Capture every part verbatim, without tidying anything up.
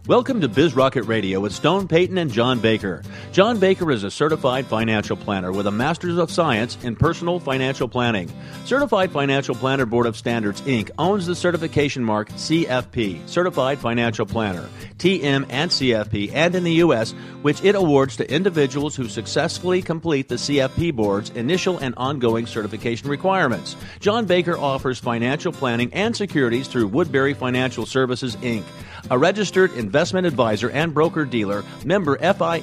Welcome to Biz Rocket Radio with Stone Payton and John Baker. John Baker is a certified financial planner with a Master's of Science in Personal Financial Planning. Certified Financial Planner Board of Standards, Incorporated owns the certification mark C F P, Certified Financial Planner, T M and C F P, and in the U S, which it awards to individuals who successfully complete the C F P Board's initial and ongoing certification requirements. John Baker offers financial planning and securities through Woodbury Financial Services, Incorporated, a registered investment advisor and broker-dealer, member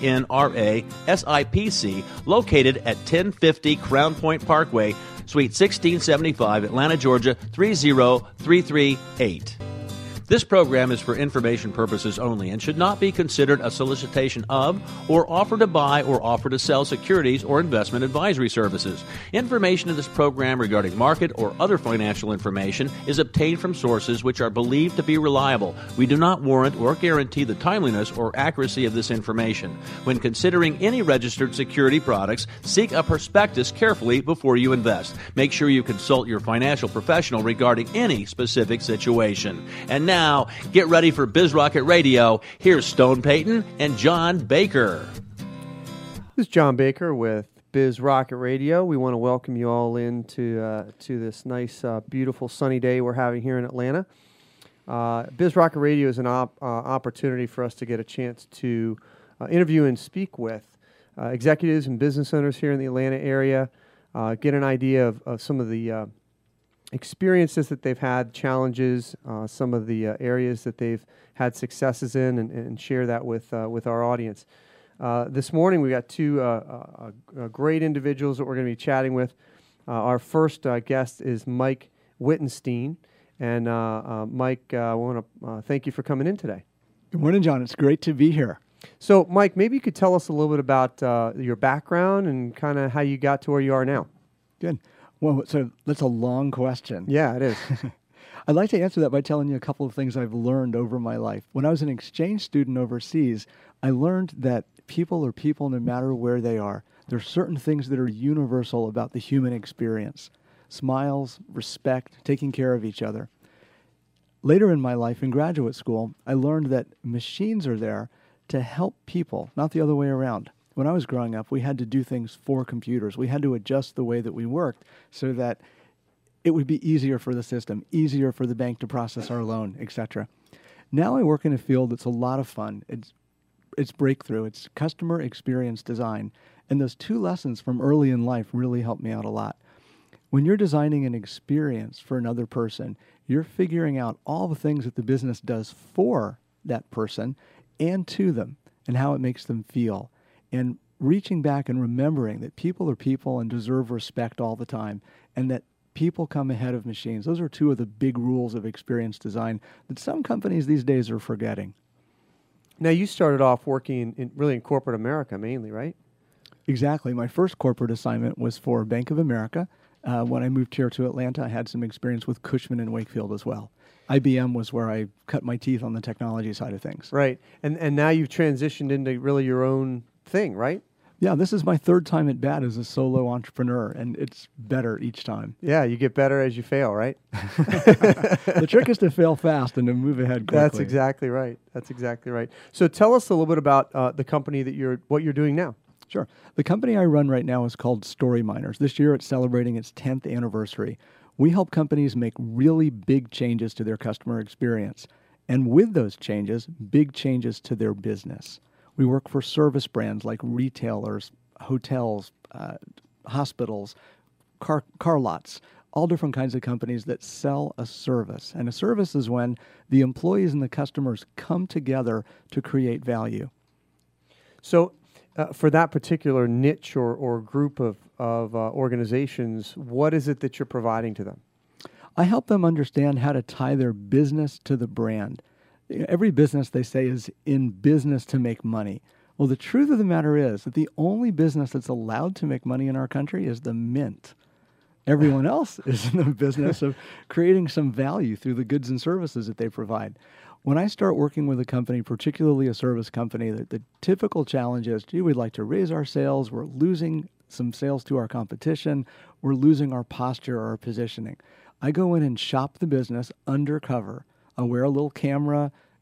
FINRA S I P C, located at ten fifty Crown Point Parkway, Suite sixteen seventy-five, Atlanta, Georgia, three zero three three eight. This program is for information purposes only and should not be considered a solicitation of or offer to buy or offer to sell securities or investment advisory services. Information in this program regarding market or other financial information is obtained from sources which are believed to be reliable. We do not warrant or guarantee the timeliness or accuracy of this information. When considering any registered security products, seek a prospectus carefully before you invest. Make sure you consult your financial professional regarding any specific situation. And now, Now, get ready for Biz Rocket Radio. Here's Stone Payton and John Baker. This is John Baker with Biz Rocket Radio. We want to welcome you all into uh, to this nice, uh, beautiful, sunny day we're having here in Atlanta. Uh, Biz Rocket Radio is an op- uh, opportunity for us to get a chance to uh, interview and speak with uh, executives and business owners here in the Atlanta area, uh, get an idea of, of some of the uh, experiences that they've had, challenges, uh, some of the uh, areas that they've had successes in, and, and share that with uh, with our audience. Uh, this morning, we got two uh, uh, uh, great individuals that we're going to be chatting with. Uh, our first uh, guest is Mike Wittenstein, and uh, uh, Mike, uh, I want to uh, thank you for coming in today. Good morning, John. It's great to be here. So, Mike, maybe you could tell us a little bit about uh, your background and kind of how you got to where you are now. Good. Well, so that's a long question. Yeah, it is. I'd like to answer that by telling you a couple of things I've learned over my life. When I was an exchange student overseas, I learned that people are people no matter where they are. There are certain things that are universal about the human experience. Smiles, respect, taking care of each other. Later in my life in graduate school, I learned that machines are there to help people, not the other way around. When I was growing up, we had to do things for computers. We had to adjust the way that we worked so that it would be easier for the system, easier for the bank to process our loan, et cetera. Now I work in a field that's a lot of fun. It's it's breakthrough. It's customer experience design. And those two lessons from early in life really helped me out a lot. When you're designing an experience for another person, you're figuring out all the things that the business does for that person and to them and how it makes them feel. And reaching back and remembering that people are people and deserve respect all the time, and that people come ahead of machines. Those are two of the big rules of experience design that some companies these days are forgetting. Now, you started off working in, in really in corporate America mainly, right? Exactly. My first corporate assignment was for Bank of America. Uh, when I moved here to Atlanta, I had some experience with Cushman and Wakefield as well. I B M was where I cut my teeth on the technology side of things. Right. And and now you've transitioned into really your own thing, right? Yeah, this is my third time at bat as a solo entrepreneur, and it's better each time. Yeah, you get better as you fail, right? The trick is to fail fast and to move ahead quickly. That's exactly right. That's exactly right. So tell us a little bit about uh, the company that you're, what you're doing now. Sure. The company I run right now is called Story Miners. This year it's celebrating its tenth anniversary. We help companies make really big changes to their customer experience, and with those changes, big changes to their business. We work for service brands like retailers, hotels, uh, hospitals, car car lots, all different kinds of companies that sell a service. And a service is when the employees and the customers come together to create value. So uh, for that particular niche or, or group of, of uh, organizations, what is it that you're providing to them? I help them understand how to tie their business to the brand. Every business, they say, is in business to make money. Well, the truth of the matter is that the only business that's allowed to make money in our country is the mint. Everyone else is in the business of creating some value through the goods and services that they provide. When I start working with a company, particularly a service company, the, the typical challenge is, gee, we'd like to raise our sales. We're losing some sales to our competition. We're losing our posture or our positioning. I go in and shop the business undercover. I wear a little camera,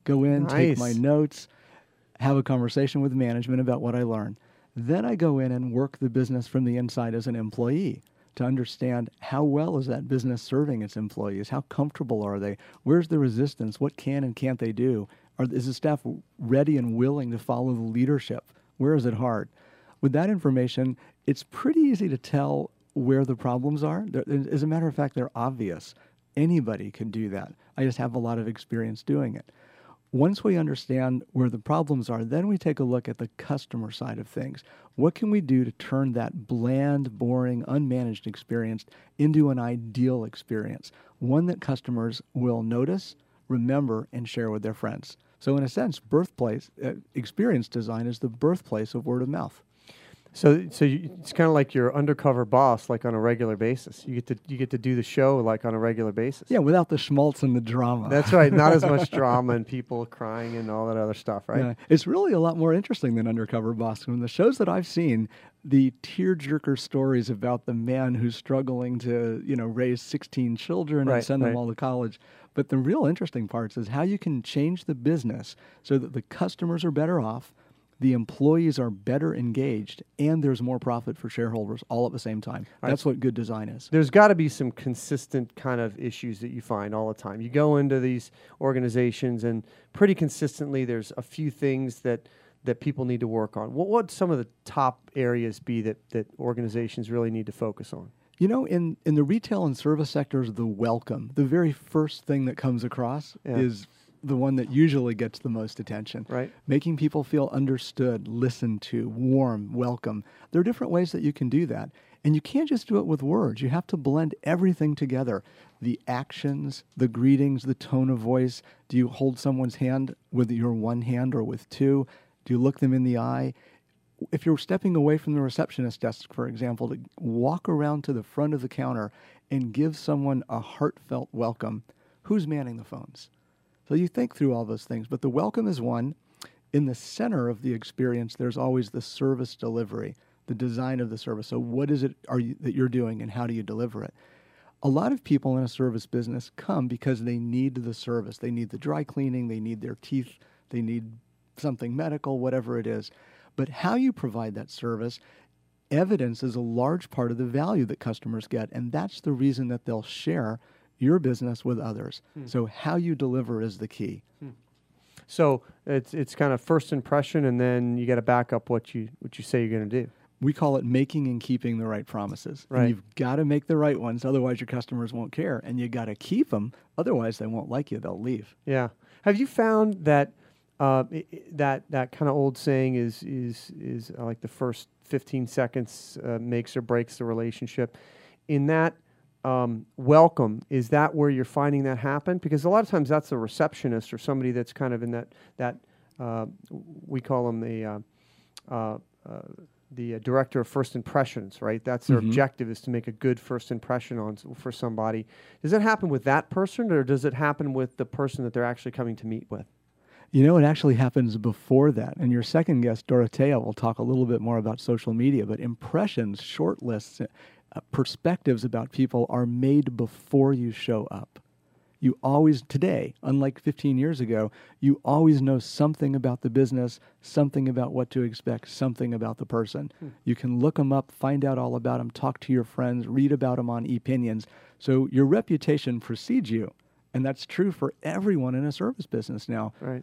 Go in, take Nice. my notes, have a conversation with management about what I learned. Then I go in and work the business from the inside as an employee to understand how well is that business serving its employees? How comfortable are they? Where's the resistance? What can and can't they do? Are, is the staff ready and willing to follow the leadership? Where is it hard? With that information, it's pretty easy to tell where the problems are. They're, as a matter of fact, they're obvious. Anybody can do that. I just have a lot of experience doing it. Once we understand where the problems are, then we take a look at the customer side of things. What can we do to turn that bland, boring, unmanaged experience into an ideal experience, one that customers will notice, remember, and share with their friends? So in a sense, birthplace uh, experience design is the birthplace of word of mouth. So, so you, it's kind of like your undercover boss, like on a regular basis. You get to you get to do the show like on a regular basis. Yeah, without the schmaltz and the drama. That's right. Not as much drama and people crying and all that other stuff, right? Yeah, it's really a lot more interesting than Undercover Boss. In the shows that I've seen, the tearjerker stories about the man who's struggling to, you know, raise sixteen children Right, and send them right. all to college. But the real interesting parts is how you can change the business so that the customers are better off, the employees are better engaged, and there's more profit for shareholders all at the same time. Right. That's what good design is. There's got to be some consistent kind of issues that you find all the time. You go into these organizations, and pretty consistently, there's a few things that that people need to work on. What would some of the top areas be that that organizations really need to focus on? You know, in, in the retail and service sectors, the welcome, the very first thing that comes across Yeah. is the one that usually gets the most attention. Right. Making people feel understood, listened to, warm, welcome. There are different ways that you can do that. And you can't just do it with words. You have to blend everything together. The actions, the greetings, the tone of voice. Do you hold someone's hand with your one hand or with two? Do you look them in the eye? If you're stepping away from the receptionist desk, for example, to walk around to the front of the counter and give someone a heartfelt welcome, who's manning the phones? So you think through all those things, but the welcome is one. In the center of the experience, there's always the service delivery, the design of the service. So what is it are you, that you're doing, and how do you deliver it? A lot of people in a service business come because they need the service. They need the dry cleaning, they need their teeth, they need something medical, whatever it is. But how you provide that service, evidence is a large part of the value that customers get, and that's the reason that they'll share your business with others. Hmm. So how you deliver is the key. Hmm. So it's it's kind of first impression, and then you got to back up what you what you say you're going to do. We call it making and keeping the right promises. Right. And you've got to make the right ones, otherwise your customers won't care, and you got to keep them, otherwise they won't like you, they'll leave. Yeah. Have you found that uh, I- I- that that kind of old saying is is is uh, like the first fifteen seconds uh, makes or breaks the relationship? In that um, welcome, is that where you're finding that happen? Because a lot of times that's a receptionist or somebody that's kind of in that that uh, we call them the uh, uh, uh, the uh, director of first impressions, right? That's their Mhm. objective, is to make a good first impression on s- for somebody. Does it happen with that person, or does it happen with the person that they're actually coming to meet with? You know, it actually happens before that. And your second guest, Dorothea, will talk a little bit more about social media, but impressions, short lists, uh, perspectives about people are made before you show up. You always, today, unlike fifteen years ago, you always know something about the business, something about what to expect, something about the person. Hmm. You can look them up, find out all about them, talk to your friends, read about them on ePinions. So your reputation precedes you. And that's true for everyone in a service business now. Right.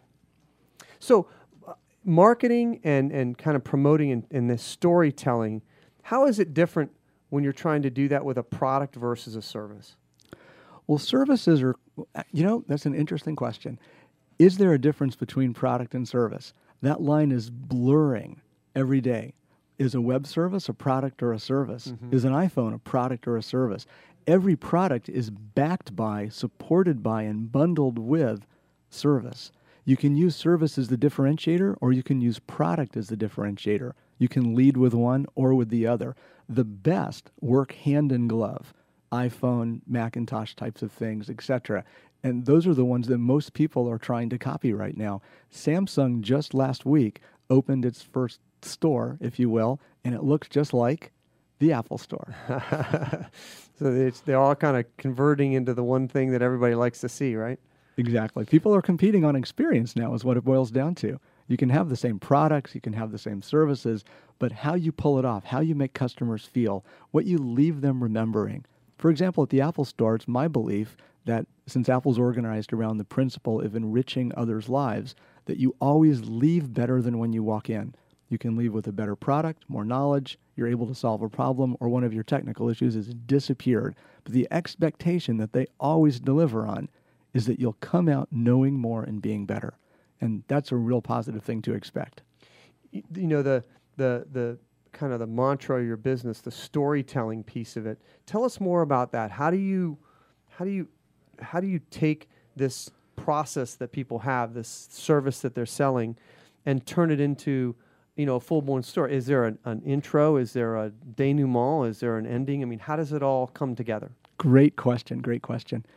So uh, marketing and, and kind of promoting and, and this storytelling, how is it different when you're trying to do that with a product versus a service? Well, services are, you know, that's an interesting question. Is there a difference between product and service? That line is blurring every day. Is a web service a product or a service? Mm-hmm. Is an iPhone a product or a service? Every product is backed by, supported by, and bundled with service. You can use service as the differentiator, or you can use product as the differentiator. You can lead with one or with the other. The best work hand in glove. iPhone, Macintosh types of things, et cetera. And those are the ones that most people are trying to copy right now. Samsung just last week opened its first store, if you will, and it looks just like the Apple Store. So it's, they're all kind of converting into the one thing that everybody likes to see, right? Exactly. People are competing on experience now is what it boils down to. You can have the same products, you can have the same services, but how you pull it off, how you make customers feel, what you leave them remembering. For example, at the Apple Store, it's my belief that since Apple's organized around the principle of enriching others' lives, that you always leave better than when you walk in. You can leave with a better product, more knowledge, you're able to solve a problem, or one of your technical issues has disappeared. But the expectation that they always deliver on is that you'll come out knowing more and being better. And that's a real positive thing to expect. You know, the the the kind of the mantra of your business, the storytelling piece of it. Tell us more about that. How do you how do you how do you take this process that people have, this service that they're selling, and turn it into, you know, a full-blown story? Is there an, an intro? Is there a denouement? Is there an ending? I mean, how does it all come together? Great question. Great question.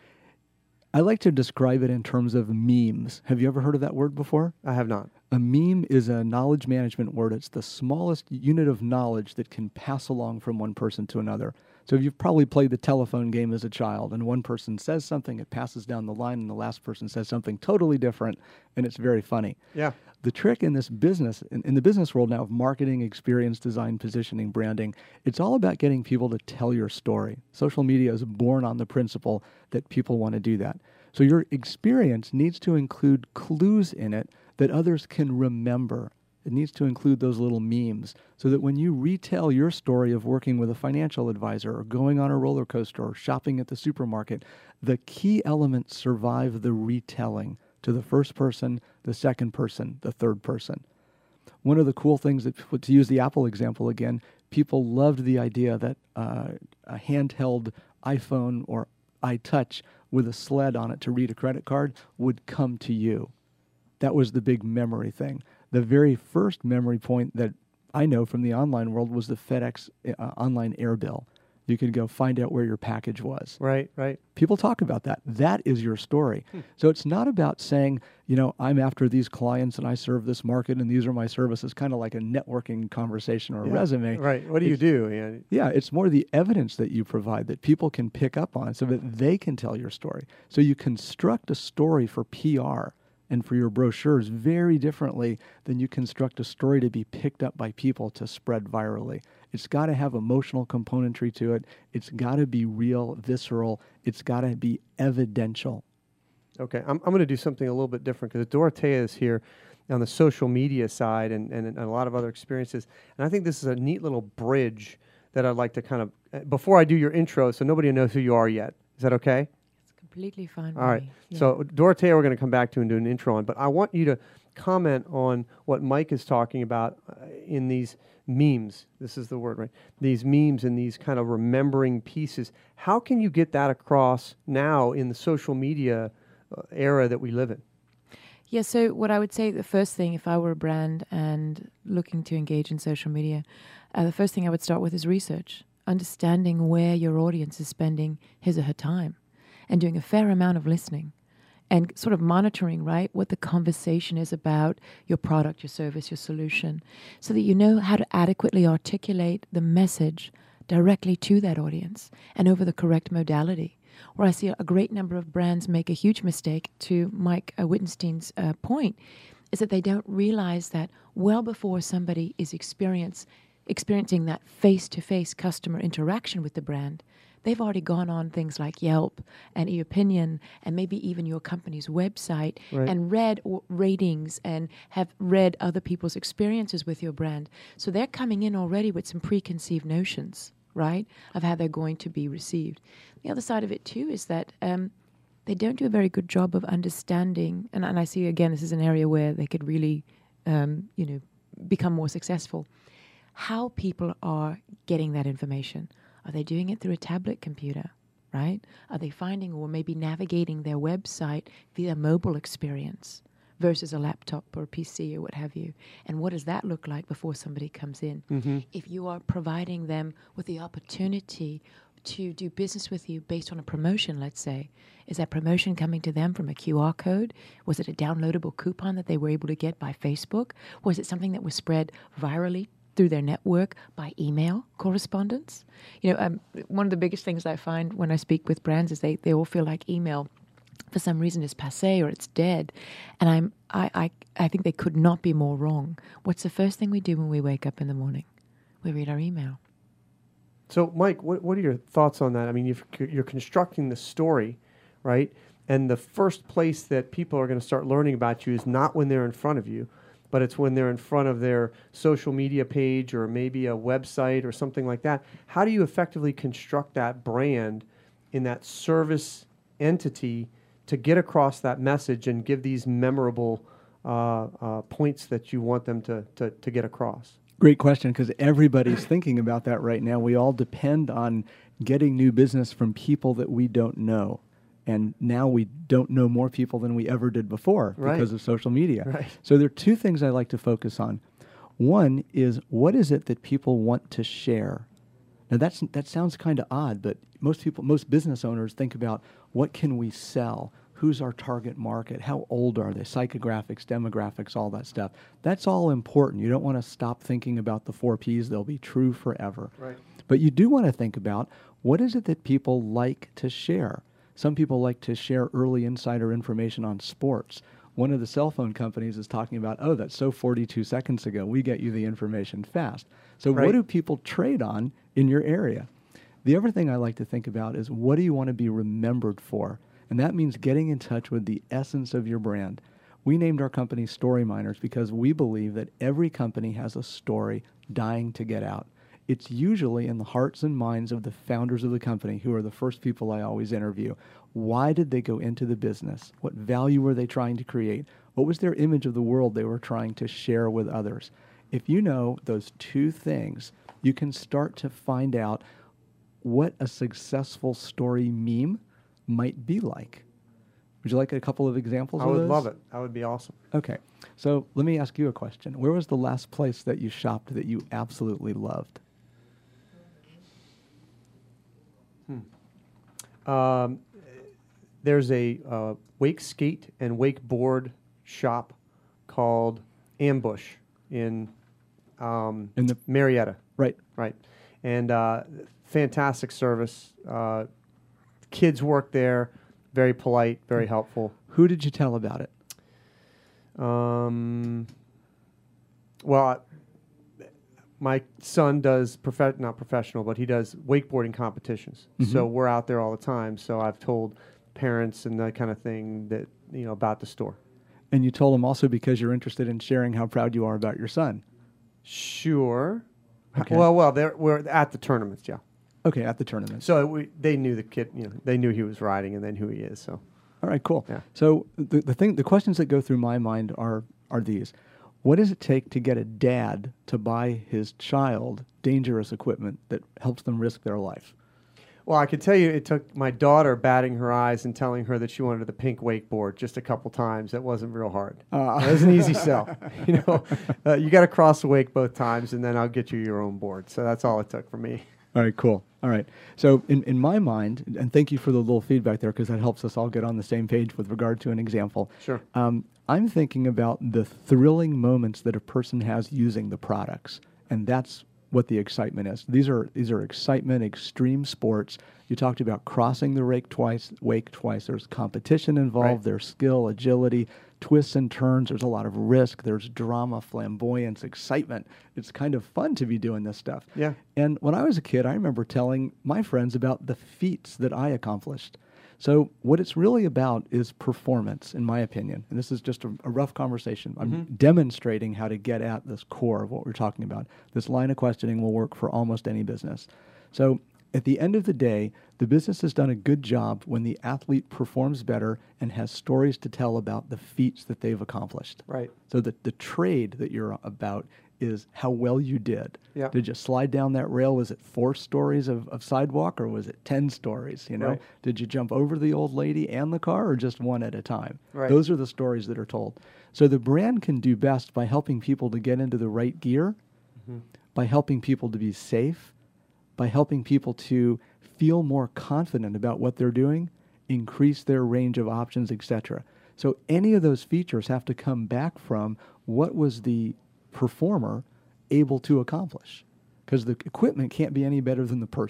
I like to describe it in terms of memes. Have you ever heard of that word before? I have not. A meme is a knowledge management word. It's the smallest unit of knowledge that can pass along from one person to another. So you've probably played the telephone game as a child, and one person says something, it passes down the line, and the last person says something totally different, and it's very funny. Yeah. The trick in this business, in, in the business world now of marketing, experience, design, positioning, branding, it's all about getting people to tell your story. Social media is born on the principle that people want to do that. So your experience needs to include clues in it that others can remember. It needs to include those little memes so that when you retell your story of working with a financial advisor or going on a roller coaster or shopping at the supermarket, the key elements survive the retelling to the first person, the second person, the third person. One of the cool things, that, to use the Apple example again, people loved the idea that uh, a handheld iPhone or iTouch with a sled on it to read a credit card would come to you. That was the big memory thing. The very first memory point that I know from the online world was the FedEx uh, online air bill. You could go find out where your package was. Right, right. People talk about that. That is your story. Hmm. So it's not about saying, you know, I'm after these clients and I serve this market and these are my services, kind of like a networking conversation or a yeah. resume. Right. What do it's, you do? Yeah. yeah, it's more the evidence that you provide that people can pick up on so that they can tell your story. So you construct a story for P R and for your brochures very differently than you construct a story to be picked up by people to spread virally. It's got to have emotional componentry to it. It's got to be real, visceral. It's got to be evidential. Okay, I'm, I'm going to do something a little bit different because Dorothea is here on the social media side and, and, and a lot of other experiences. And I think this is a neat little bridge that I'd like to kind of, uh, before I do your intro, so nobody knows who you are yet. Is that okay? Completely fine. All right. Me. Yeah. So Dorothea, we're going to come back to and do an intro on, but I want you to comment on what Mike is talking about uh, in these memes. This is the word, right? These memes and these kind of remembering pieces. How can you get that across now in the social media uh, era that we live in? Yeah, so what I would say, the first thing, if I were a brand and looking to engage in social media, uh, the first thing I would start with is research, understanding where your audience is spending his or her time, and doing a fair amount of listening and sort of monitoring, right, what the conversation is about your product, your service, your solution, so that you know how to adequately articulate the message directly to that audience and over the correct modality. Where I see a great number of brands make a huge mistake, to Mike uh, Wittenstein's uh, point, is that they don't realize that well before somebody is experience, experiencing that face-to-face customer interaction with the brand, they've already gone on things like Yelp and eOpinion and maybe even your company's website right. and read w- ratings and have read other people's experiences with your brand. So they're coming in already with some preconceived notions, right, of how they're going to be received. The other side of it, too, is that um, they don't do a very good job of understanding, and, and I see, again, this is an area where they could really, um, you know, become more successful, how people are getting that information. Are they doing it through a tablet computer, right? Are they finding or maybe navigating their website via mobile experience versus a laptop or a P C or what have you? And what does that look like before somebody comes in? Mm-hmm. If you are providing them with the opportunity to do business with you based on a promotion, let's say, is that promotion coming to them from a Q R code? Was it a downloadable coupon that they were able to get by Facebook? Was it something that was spread virally through their network by email correspondence? You know, um, one of the biggest things I find when I speak with brands is they, they all feel like email for some reason is passé or it's dead. And I'm, I, I, I think they could not be more wrong. What's the first thing we do when we wake up in the morning? We read our email. So, Mike, what what are your thoughts on that? I mean, you've, you're constructing the story, right? And the first place that people are going to start learning about you is not when they're in front of you, but it's when they're in front of their social media page or maybe a website or something like that. How do you effectively construct that brand in that service entity to get across that message and give these memorable uh, uh, points that you want them to, to, to get across? Great question, because everybody's thinking about that right now. We all depend on getting new business from people that we don't know. And now we don't know more people than we ever did before right. because of social media. Right. So there are two things I like to focus on. One is, what is it that people want to share? Now that's that sounds kind of odd, but most people, most business owners think about, what can we sell? Who's our target market? How old are they? Psychographics, demographics, all that stuff. That's all important. You don't want to stop thinking about the four Ps. They'll be true forever. Right. But you do want to think about, what is it that people like to share? Some people like to share early insider information on sports. One of the cell phone companies is talking about, oh, that's so forty-two seconds ago. We get you the information fast. So Right. what do people trade on in your area? The other thing I like to think about is, what do you want to be remembered for? And that means getting in touch with the essence of your brand. We named our company Story Miners because we believe that every company has a story dying to get out. It's usually in the hearts and minds of the founders of the company, who are the first people I always interview. Why did they go into the business? What value were they trying to create? What was their image of the world they were trying to share with others? If you know those two things, you can start to find out what a successful story meme might be like. Would you like a couple of examples I of would those? love it. That would be awesome. Okay. So let me ask you a question. Where was the last place that you shopped that you absolutely loved? Hmm. Um, there's a uh, wake skate and wakeboard shop called Ambush in um, In the Marietta. right. Right. And uh, fantastic service. Uh, kids work there. Very polite, very helpful. Who did you tell about it? Um, well, I, my son does, prof- not professional, but he does wakeboarding competitions. Mm-hmm. So we're out there all the time. So I've told parents and that kind of thing that, you know, about the store. And you told them also because you're interested in sharing how proud you are about your son. Sure. Okay. Well, well, they're, we're at the tournaments, yeah. Okay, at the tournament. So we, they knew the kid, you know, they knew he was riding and then who he is. So, All right, cool. Yeah. So the the thing, the questions that go through my mind are are these: what does it take to get a dad to buy his child dangerous equipment that helps them risk their life? well, I can tell you, it took my daughter batting her eyes and telling her that she wanted the pink wakeboard just a couple times. That wasn't real hard. Uh. It was an easy sell. You know, uh, you got to cross the wake both times, and then I'll get you your own board. So that's all it took for me. All right, cool. All right. So in, in my mind, and thank you for the little feedback there, because that helps us all get on the same page with regard to an example. Sure. Um, I'm thinking about the thrilling moments that a person has using the products, and that's what the excitement is. These are these are excitement, extreme sports. You talked about crossing the wake twice, wake twice. There's competition involved. Right. There's skill, agility, twists and turns. There's a lot of risk. There's drama, flamboyance, excitement. It's kind of fun to be doing this stuff. Yeah. And when I was a kid, I remember telling my friends about the feats that I accomplished. So what it's really about is performance, in my opinion. And this is just a, a rough conversation. I'm Mm-hmm. demonstrating how to get at this core of what we're talking about. This line of questioning will work for almost any business. So at the end of the day, the business has done a good job when the athlete performs better and has stories to tell about the feats that they've accomplished. Right. So that the trade that you're about is how well you did. Yeah. Did you slide down that rail? Was it four stories of, of sidewalk, or was it ten stories? You know, Right. did you jump over the old lady and the car, or just one at a time? Right. Those are the stories that are told. So the brand can do best by helping people to get into the right gear, Mm-hmm. by helping people to be safe, by helping people to feel more confident about what they're doing, increase their range of options, et cetera. So any of those features have to come back from what was the performer able to accomplish, because the equipment can't be any better than the person.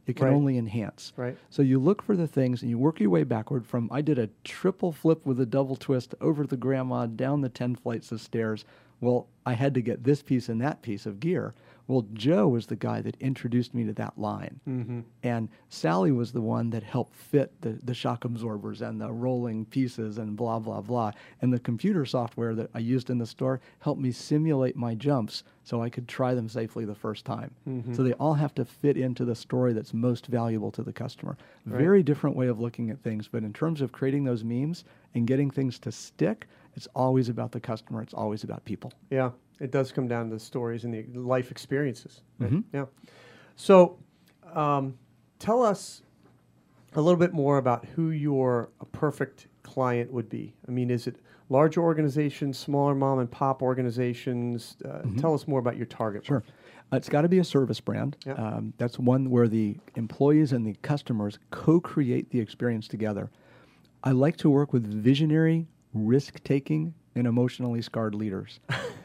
It can Right. only enhance. Right. So you look for the things and you work your way backward from, I did a triple flip with a double twist over the grandma, down the ten flights of stairs. Well, I had to get this piece and that piece of gear. Well, Joe was the guy that introduced me to that line. Mm-hmm. And Sally was the one that helped fit the, the shock absorbers and the rolling pieces and blah, blah, blah. And the computer software that I used in the store helped me simulate my jumps so I could try them safely the first time. Mm-hmm. So they all have to fit into the story that's most valuable to the customer. Right. Very different way of looking at things. But in terms of creating those memes and getting things to stick, it's always about the customer. It's always about people. Yeah, it does come down to the stories and the life experiences. Right? Mhm. Yeah. So, um, tell us a little bit more about who your a perfect client would be. I mean, is it larger organizations, smaller mom and pop organizations? Uh, Mhm. Tell us more about your target. Sure. Uh, it's got to be a service brand. Yeah. Um, that's one where the employees and the customers co-create the experience together. I like to work with visionary, risk-taking, and emotionally scarred leaders.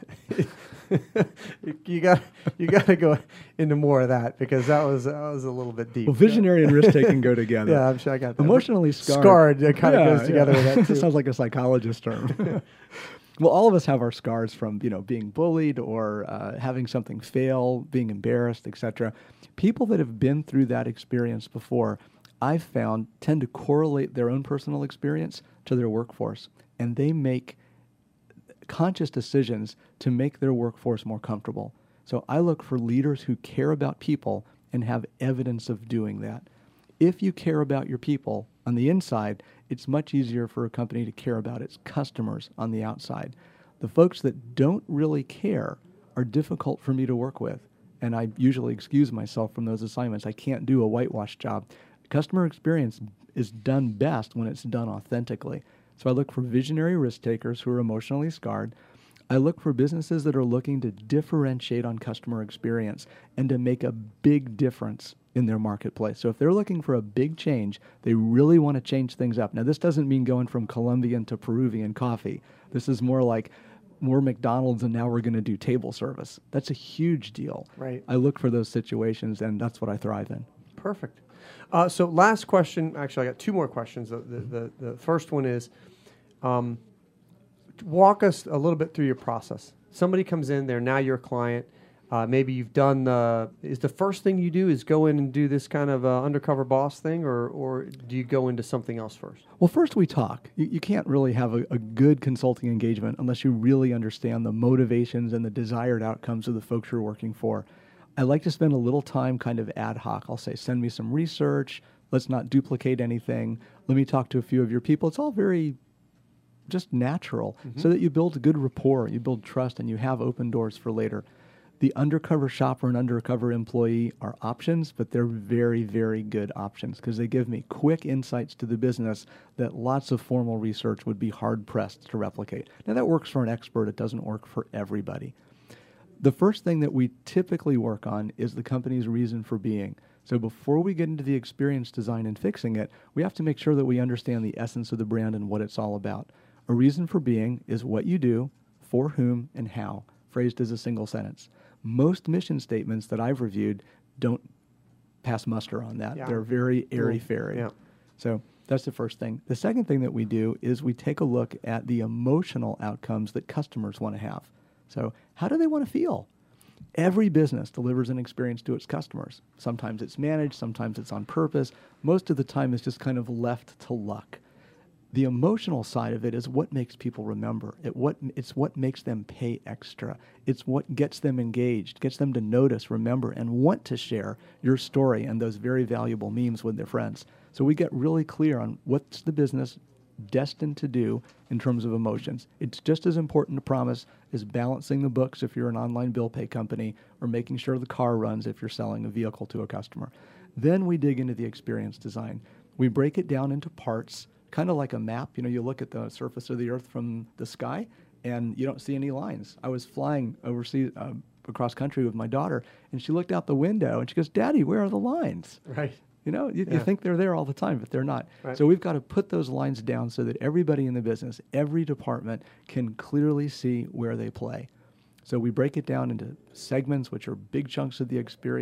you, you got you got to go into more of that because that was that was a little bit deep. Well, visionary and risk-taking go together. Yeah, I'm sure I got that. Emotionally scarred. Scarred, it kind of Yeah, goes together yeah. with that too. Sounds like a psychologist term. Well, all of us have our scars from, you know, being bullied or uh, having something fail, being embarrassed, et cetera. People that have been through that experience before, I've found, tend to correlate their own personal experience to their workforce, and they make conscious decisions to make their workforce more comfortable. So I look for leaders who care about people and have evidence of doing that. If you care about your people on the inside, it's much easier for a company to care about its customers on the outside. The folks that don't really care are difficult for me to work with, and I usually excuse myself from those assignments. I can't do a whitewash job. Customer experience is done best when it's done authentically. So I look for visionary risk takers who are emotionally scarred. I look for businesses that are looking to differentiate on customer experience and to make a big difference in their marketplace. So if they're looking for a big change, they really want to change things up. Now, this doesn't mean going from Colombian to Peruvian coffee. This is more like we're McDonald's and now we're going to do table service. That's a huge deal. Right. I look for those situations, and that's what I thrive in. Perfect. Uh, so last question. Actually, I got two more questions. The the, the, the first one is, um, walk us a little bit through your process. Somebody comes in, they're now your client. Uh, maybe you've done the, is the first thing you do is go in and do this kind of uh, undercover boss thing, or, or do you go into something else first? Well, first we talk. You, you can't really have a, a good consulting engagement unless you really understand the motivations and the desired outcomes of the folks you're working for. I like to spend a little time kind of ad hoc. I'll say, send me some research. Let's not duplicate anything. Let me talk to a few of your people. It's all very just natural, mm-hmm. so that you build a good rapport, you build trust, and you have open doors for later. The undercover shopper and undercover employee are options, but they're very, very good options because they give me quick insights to the business that lots of formal research would be hard-pressed to replicate. Now, that works for an expert. It doesn't work for everybody. The first thing that we typically work on is the company's reason for being. So before we get into the experience design and fixing it, we have to make sure that we understand the essence of the brand and what it's all about. A reason for being is what you do, for whom, and how, phrased as a single sentence. Most mission statements that I've reviewed don't pass muster on that. Yeah. They're very airy-fairy. Yeah. So that's the first thing. The second thing that we do is we take a look at the emotional outcomes that customers want to have. So how do they want to feel? Every business delivers an experience to its customers. Sometimes it's managed, sometimes it's on purpose. Most of the time it's just kind of left to luck. The emotional side of it is what makes people remember. It what it's what makes them pay extra. It's what gets them engaged, gets them to notice, remember, and want to share your story and those very valuable memes with their friends. So we get really clear on what's the business destined to do in terms of emotions. It's just as important to promise as balancing the books if you're an online bill pay company or making sure the car runs if you're selling a vehicle to a customer. Then we dig into the experience design. We break it down into parts, kind of like a map. You know, you look at the surface of the earth from the sky and you don't see any lines. I was flying overseas, uh, across country with my daughter, and she looked out the window and she goes, "Daddy, where are the lines?" Right. You know, you, Yeah. you think they're there all the time, but they're not. Right. So we've got to put those lines down so that everybody in the business, every department, can clearly see where they play. So we break it down into segments, which are big chunks of the experience,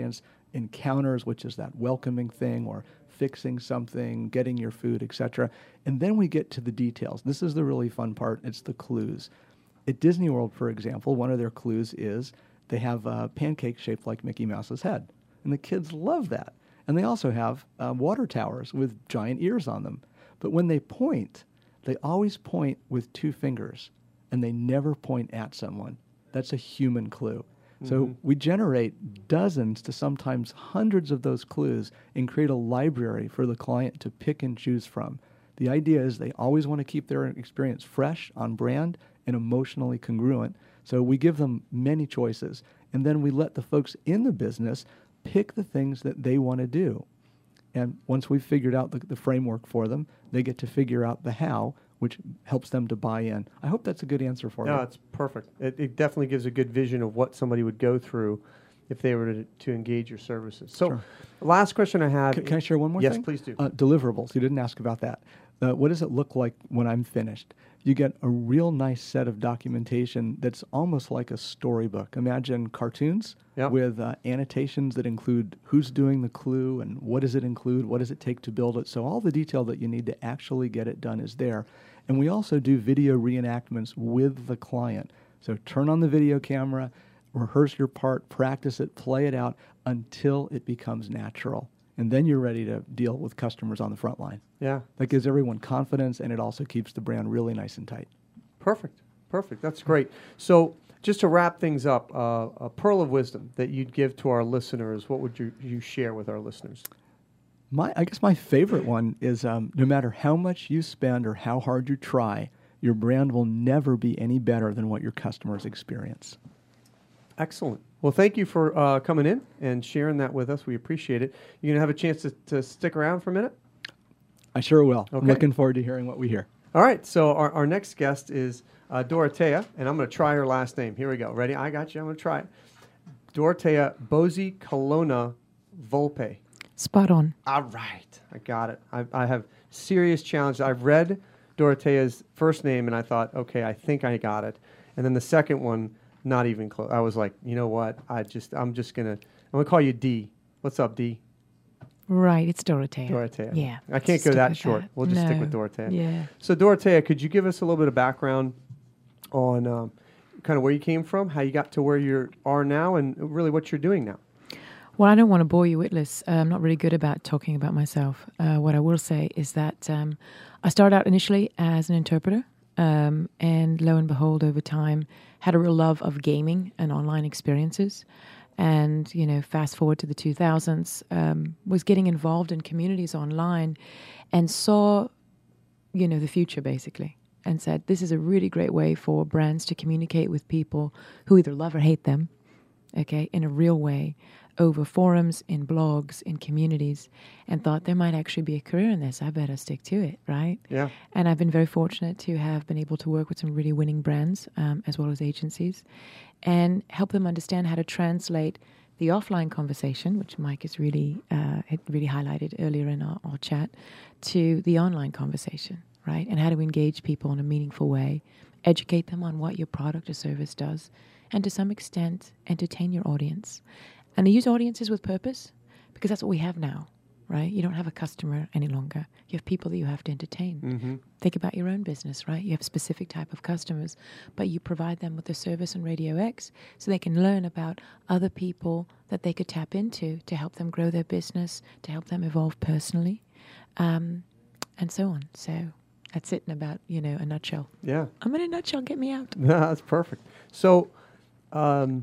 encounters, which is that welcoming thing, or fixing something, getting your food, et cetera. And then we get to the details. This is the really fun part. It's the clues. At Disney World, for example, one of their clues is they have uh, pancakes shaped like Mickey Mouse's head. And the kids love that. And they also have uh, water towers with giant ears on them. But when they point, they always point with two fingers, and they never point at someone. That's a human clue. Mm-hmm. So we generate dozens to sometimes hundreds of those clues and create a library for the client to pick and choose from. The idea is they always want to keep their experience fresh, on brand, and emotionally congruent. So we give them many choices, and then we let the folks in the business pick the things that they want to do. And once we've figured out the, the framework for them, they get to figure out the how, which helps them to buy in. I hope that's a good answer for you. No, it's perfect. It, it definitely gives a good vision of what somebody would go through if they were to, to engage your services. So Sure. last question I have. Can, can I share one more yes, thing? Yes, please do. Uh, deliverables. You didn't ask about that. Uh, what does it look like when I'm finished? You get a real nice set of documentation that's almost like a storybook. Imagine cartoons Yep. with uh, annotations that include who's doing the clue and what does it include, what does it take to build it. So all the detail that you need to actually get it done is there. And we also do video reenactments with the client. So turn on the video camera, rehearse your part, practice it, play it out until it becomes natural. And then you're ready to deal with customers on the front line. Yeah. That gives everyone confidence, and it also keeps the brand really nice and tight. Perfect. Perfect. That's great. So just to wrap things up, uh, a pearl of wisdom that you'd give to our listeners, what would you, you share with our listeners? My, I guess my favorite one is um, no matter how much you spend or how hard you try, your brand will never be any better than what your customers experience. Excellent. Well, thank you for uh, coming in and sharing that with us. We appreciate it. You're going to have a chance to, to stick around for a minute? I sure will. I'm Okay. looking forward to hearing what we hear. All right. So our, our next guest is uh, Dorotea, and I'm going to try her last name. Here we go. Ready? I got you. I'm going to try it. Dorotea Bozzi Colonna Volpe. Spot on. All right. I got it. I, I have serious challenges. I've read Dorotea's first name, and I thought, okay, I think I got it. And then the second one, not even close. I was like, you know what? I just, I'm just going to, I'm going to call you D. What's up, D? Right, it's Dorotea. Dorotea. Yeah. I can't stick go that with short. that. We'll just stick No. with Dorotea. Yeah. So, Dorotea, could you give us a little bit of background on um, kind of where you came from, how you got to where you are now, and really what you're doing now? Well, I don't want to bore you witless. Uh, I'm not really good about talking about myself. Uh, what I will say is that um, I started out initially as an interpreter, um, and lo and behold, over time, had a real love of gaming and online experiences. And, you know, fast forward to the two thousands, um, was getting involved in communities online and saw, you know, the future basically, and said, this is a really great way for brands to communicate with people who either love or hate them, okay, in a real way, over forums, in blogs, in communities, and thought there might actually be a career in this. I better stick to it, right? Yeah. And I've been very fortunate to have been able to work with some really winning brands, um, as well as agencies, and help them understand how to translate the offline conversation, which Mike has really, uh, had really highlighted earlier in our, our chat, to the online conversation, right? And how to engage people in a meaningful way, educate them on what your product or service does, and to some extent, entertain your audience. And they use audiences with purpose, because that's what we have now, right? You don't have a customer any longer. You have people that you have to entertain. Mm-hmm. Think about your own business, right? You have a specific type of customers, but you provide them with a service on Radio X so they can learn about other people that they could tap into to help them grow their business, to help them evolve personally, um, and so on. So that's it in about, you know, a nutshell. Yeah. I'm in a nutshell. Get me out. That's perfect. So, um,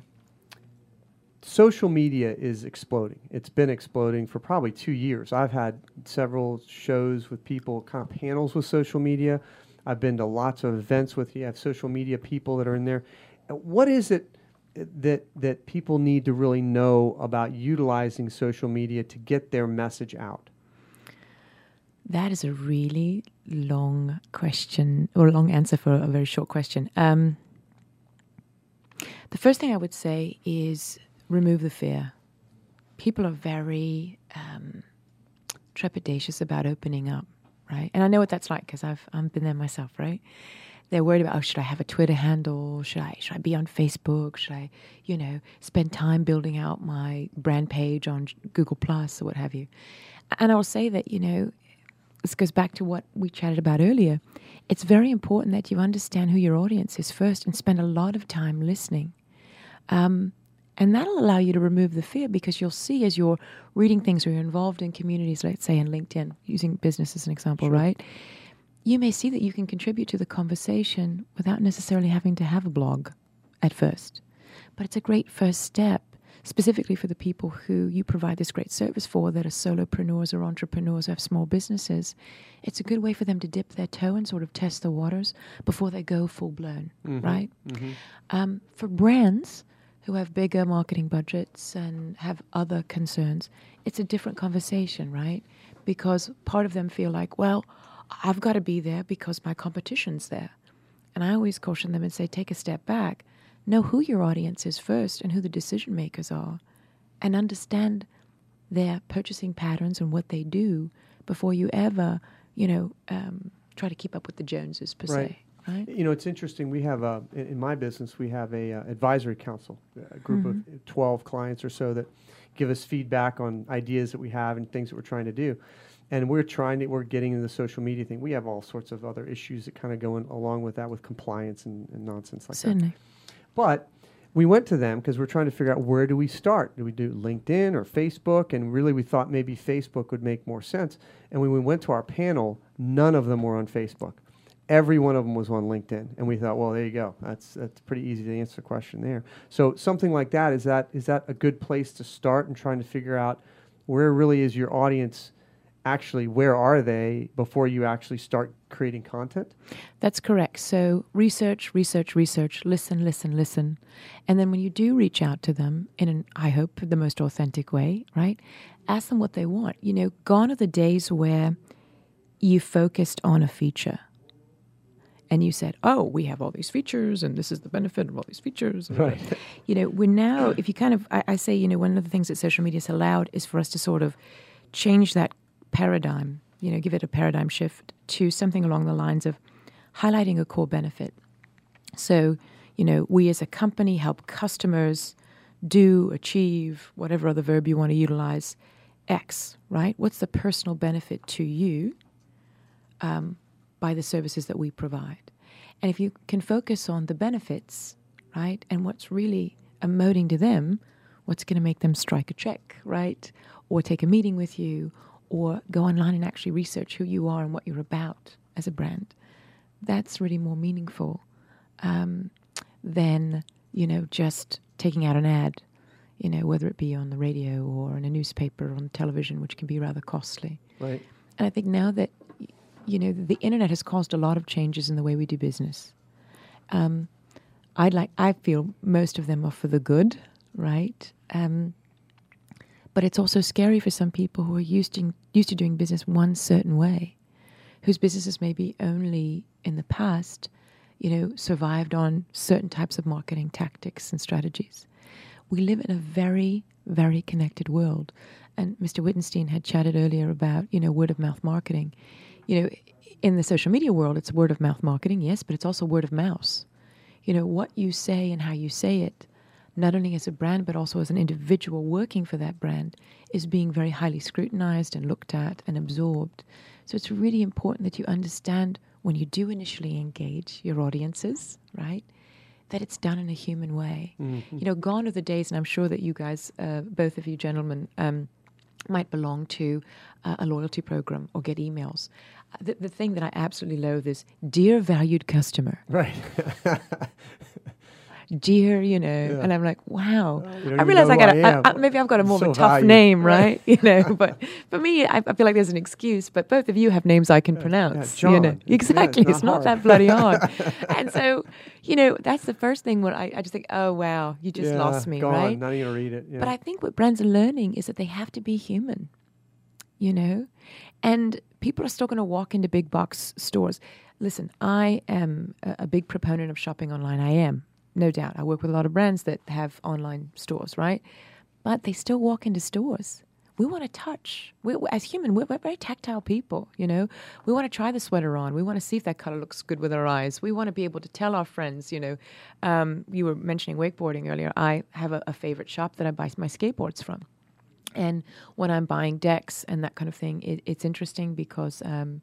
social media is exploding. It's been exploding for probably two years. I've had several shows with people, kind of panels with social media. I've been to lots of events with you have social media people that are in there. Uh, What is it that that people need to really know about utilizing social media to get their message out? That is a really long question, or a long answer for a very short question. Um, the first thing I would say is remove the fear. People are very um, trepidatious about opening up, right? And I know what that's like because I've I've been there myself, right? they're worried about, oh, should I have a Twitter handle? Should I should I be on Facebook? Should I, you know, spend time building out my brand page on Google Plus or what have you? And I will say that, you know, this goes back to what we chatted about earlier. It's very important that you understand who your audience is first and spend a lot of time listening. Um, and that'll allow you to remove the fear, because you'll see as you're reading things or you're involved in communities, let's say in LinkedIn, using business as an example, Sure. right? You may see that you can contribute to the conversation without necessarily having to have a blog at first. But it's a great first step, specifically for the people who you provide this great service for, that are solopreneurs or entrepreneurs who have small businesses. It's a good way for them to dip their toe and sort of test the waters before they go full-blown, Mhm. right? Mhm. Um, for brands who have bigger marketing budgets and have other concerns, it's a different conversation, right? Because part of them feel like, well, I've got to be there because my competition's there. And I always caution them and say, take a step back. Know who your audience is first and who the decision makers are, and understand their purchasing patterns and what they do before you ever, you know, um, try to keep up with the Joneses per Right. se. Right? You know, it's interesting. We have a, in in my business, we have a uh, advisory council, a group Mhm. of twelve clients or so that give us feedback on ideas that we have and things that we're trying to do. And we're trying to, we're getting into the social media thing. We have all sorts of other issues that kind of go in along with that, with compliance and, and nonsense like that. Certainly. But we went to them because we're trying to figure out, where do we start? Do we do LinkedIn or Facebook? And really we thought maybe Facebook would make more sense. And when we went to our panel, none of them were on Facebook. Every one of them was on LinkedIn. And we thought, well, there you go. That's that's pretty easy to answer the question there. So something like that, is that is that a good place to start in trying to figure out where really is your audience? Actually, where are they before you actually start creating content? That's correct. So research, research, research, listen, listen, listen. And then when you do reach out to them in an, I hope, the most authentic way, right? Ask them what they want. You know, gone are the days where you focused on a feature and you said, oh, we have all these features and this is the benefit of all these features. Right. You know, we're now, if you kind of, I, I say, you know, one of the things that social media has allowed is for us to sort of change that paradigm, you know, give it a paradigm shift to something along the lines of highlighting a core benefit. So, you know, we as a company help customers do, achieve, whatever other verb you want to utilize, X, right? What's the personal benefit to you um, by the services that we provide? And if you can focus on the benefits, right, and what's really emoting to them, what's going to make them strike a check, right, or take a meeting with you, or go online and actually research who you are and what you're about as a brand, that's really more meaningful um, than, you know, just taking out an ad, you know, whether it be on the radio or in a newspaper or on television, which can be rather costly. Right. And I think now that, you know, the internet has caused a lot of changes in the way we do business. Um, I'd like, I feel most of them are for the good, right? Um, But it's also scary for some people who are used to, used to doing business one certain way, whose businesses maybe only in the past, you know, survived on certain types of marketing tactics and strategies. We live in a very, very connected world. And Mister Wittenstein had chatted earlier about, you know, word of mouth marketing. You know, in the social media world, it's word of mouth marketing, yes, but it's also word of mouse. You know, what you say and how you say it, not only as a brand, but also as an individual working for that brand, is being very highly scrutinized and looked at and absorbed. So it's really important that you understand when you do initially engage your audiences, right, that it's done in a human way. Mm-hmm. You know, gone are the days, and I'm sure that you guys, uh, both of you gentlemen, um, might belong to uh, a loyalty program or get emails. Uh, the, the thing that I absolutely loathe is, dear valued customer. Right. Dear, you know, Yeah. and I'm like, wow. You don't I even realize know I who got I I, am. I, maybe I've got a more So of a tough valued. name, Right. right? You know, but for me, I, I feel like there's an excuse. But both of you have names I can pronounce. John. You know, Yeah, exactly. it's it's not not, hard. that bloody hard. And so, you know, that's the first thing when I, I just think, oh wow, you just Yeah, lost me, gone. right? Not even gonna read it. Yeah. But I think what brands are learning is that they have to be human, you know? And people are still going to walk into big box stores. Listen, I am a, a big proponent of shopping online. I am, no doubt. I work with a lot of brands that have online stores, right? But they still walk into stores. we want to touch. We, we, as human, we're, we're very tactile people, you know. We want to try the sweater on. We want to see if that color looks good with our eyes. We want to be able to tell our friends, you know. Um, you were mentioning wakeboarding earlier. I have a, a favorite shop that I buy my skateboards from. And when I'm buying decks and that kind of thing, it, it's interesting because um,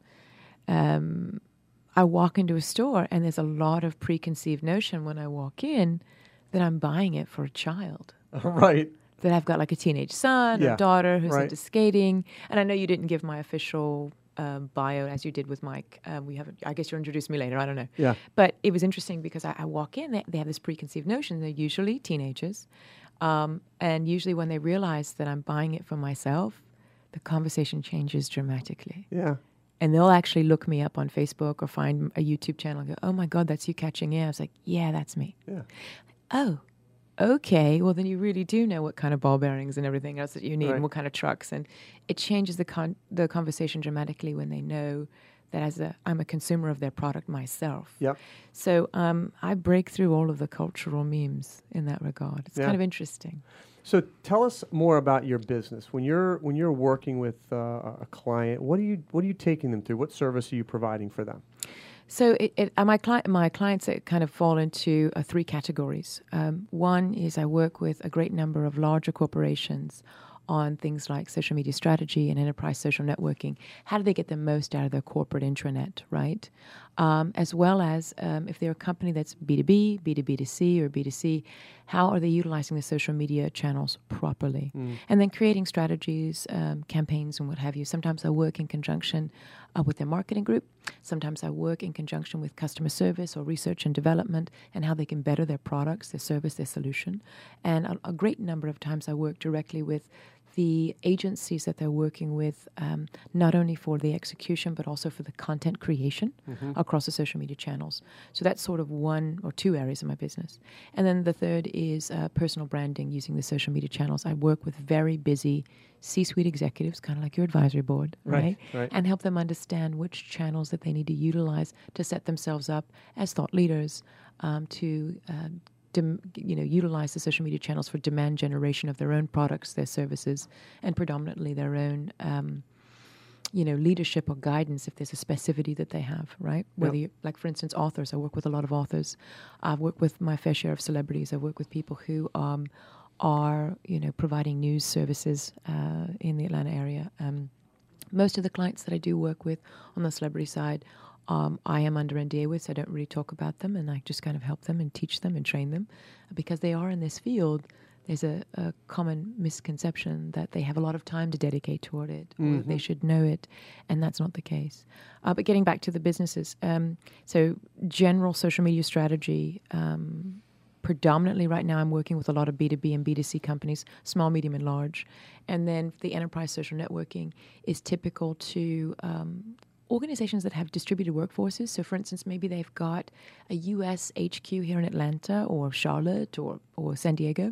um, I walk into a store and there's a lot of preconceived notion when I walk in that I'm buying it for a child. Right. That I've got like a teenage son Yeah, or daughter who's right. into skating. And I know you didn't give my official um, bio as you did with Mike. Um, we haven't. I guess you'll introduce me later. I don't know. Yeah. But it was interesting because I, I walk in, they, they have this preconceived notion. They're usually teenagers. Um, and usually when they realize that I'm buying it for myself, the conversation changes dramatically. Yeah. And they'll actually look me up on Facebook or find a YouTube channel and go, oh my God, that's you catching air. I was like, yeah, that's me. Yeah. Oh, okay. Well, then you really do know what kind of ball bearings and everything else that you need Right. and what kind of trucks. And it changes the con- the conversation dramatically when they know that as a I'm a consumer of their product myself. Yep. So um, I break through all of the cultural memes in that regard. It's Yeah. kind of interesting. So tell us more about your business. When you're when you're working with uh, a client, what are you what are you taking them through? What service are you providing for them? So it, it, uh, my, cli- my clients uh, kind of fall into uh, three categories. Um, one is I work with a great number of larger corporations on things like social media strategy and enterprise social networking. How do they get the most out of their corporate intranet, right? Um, as well as um, if they're a company that's B two B, B two B to C, or B two C, how are they utilizing the social media channels properly? Mm. And then creating strategies, um, campaigns, and what have you. Sometimes I work in conjunction uh, with their marketing group. Sometimes I work in conjunction with customer service or research and development and how they can better their products, their service, their solution. And a, a great number of times I work directly with the agencies that they're working with, um, not only for the execution, but also for the content creation mm-hmm. across the social media channels. So that's sort of one or two areas of my business. And then the third is uh, personal branding using the social media channels. I work with very busy C-suite executives, kind of like your advisory board, right? Right, right? And help them understand which channels that they need to utilize to set themselves up as thought leaders um, to uh, Dem, you know, utilize the social media channels for demand generation of their own products, their services, and predominantly their own, um, you know, leadership or guidance if there's a specificity that they have, right? Whether, Yep. you, like, for instance, authors. I work with a lot of authors. I've worked with my fair share of celebrities. I work with people who um, are, you know, providing news services uh, in the Atlanta area. Um, most of the clients that I do work with on the celebrity side Um, I am under N D A with, so I don't really talk about them, and I just kind of help them and teach them and train them. Because they are in this field, there's a, a common misconception that they have a lot of time to dedicate toward it, or Mm-hmm. that they should know it, and that's not the case. Uh, but getting back to the businesses, um, so general social media strategy, um, predominantly right now I'm working with a lot of B two B and B two C companies, small, medium, and large. And then the enterprise social networking is typical to Um, organizations that have distributed workforces. So, for instance, maybe they've got a U S H Q here in Atlanta or Charlotte or, or San Diego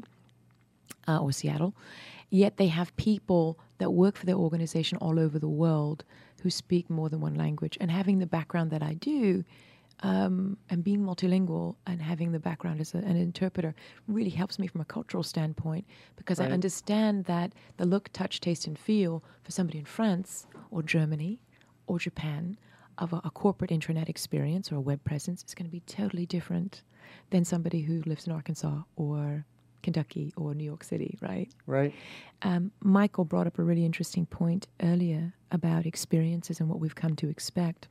uh, or Seattle, yet they have people that work for their organization all over the world who speak more than one language. And having the background that I do um, and being multilingual and having the background as a, an interpreter really helps me from a cultural standpoint because Right. I understand that the look, touch, taste, and feel for somebody in France or Germany or Japan of a, a corporate intranet experience or a web presence is going to be totally different than somebody who lives in Arkansas or Kentucky or New York City, right? Right. Um, Michael brought up a really interesting point earlier about experiences and what we've come to expect,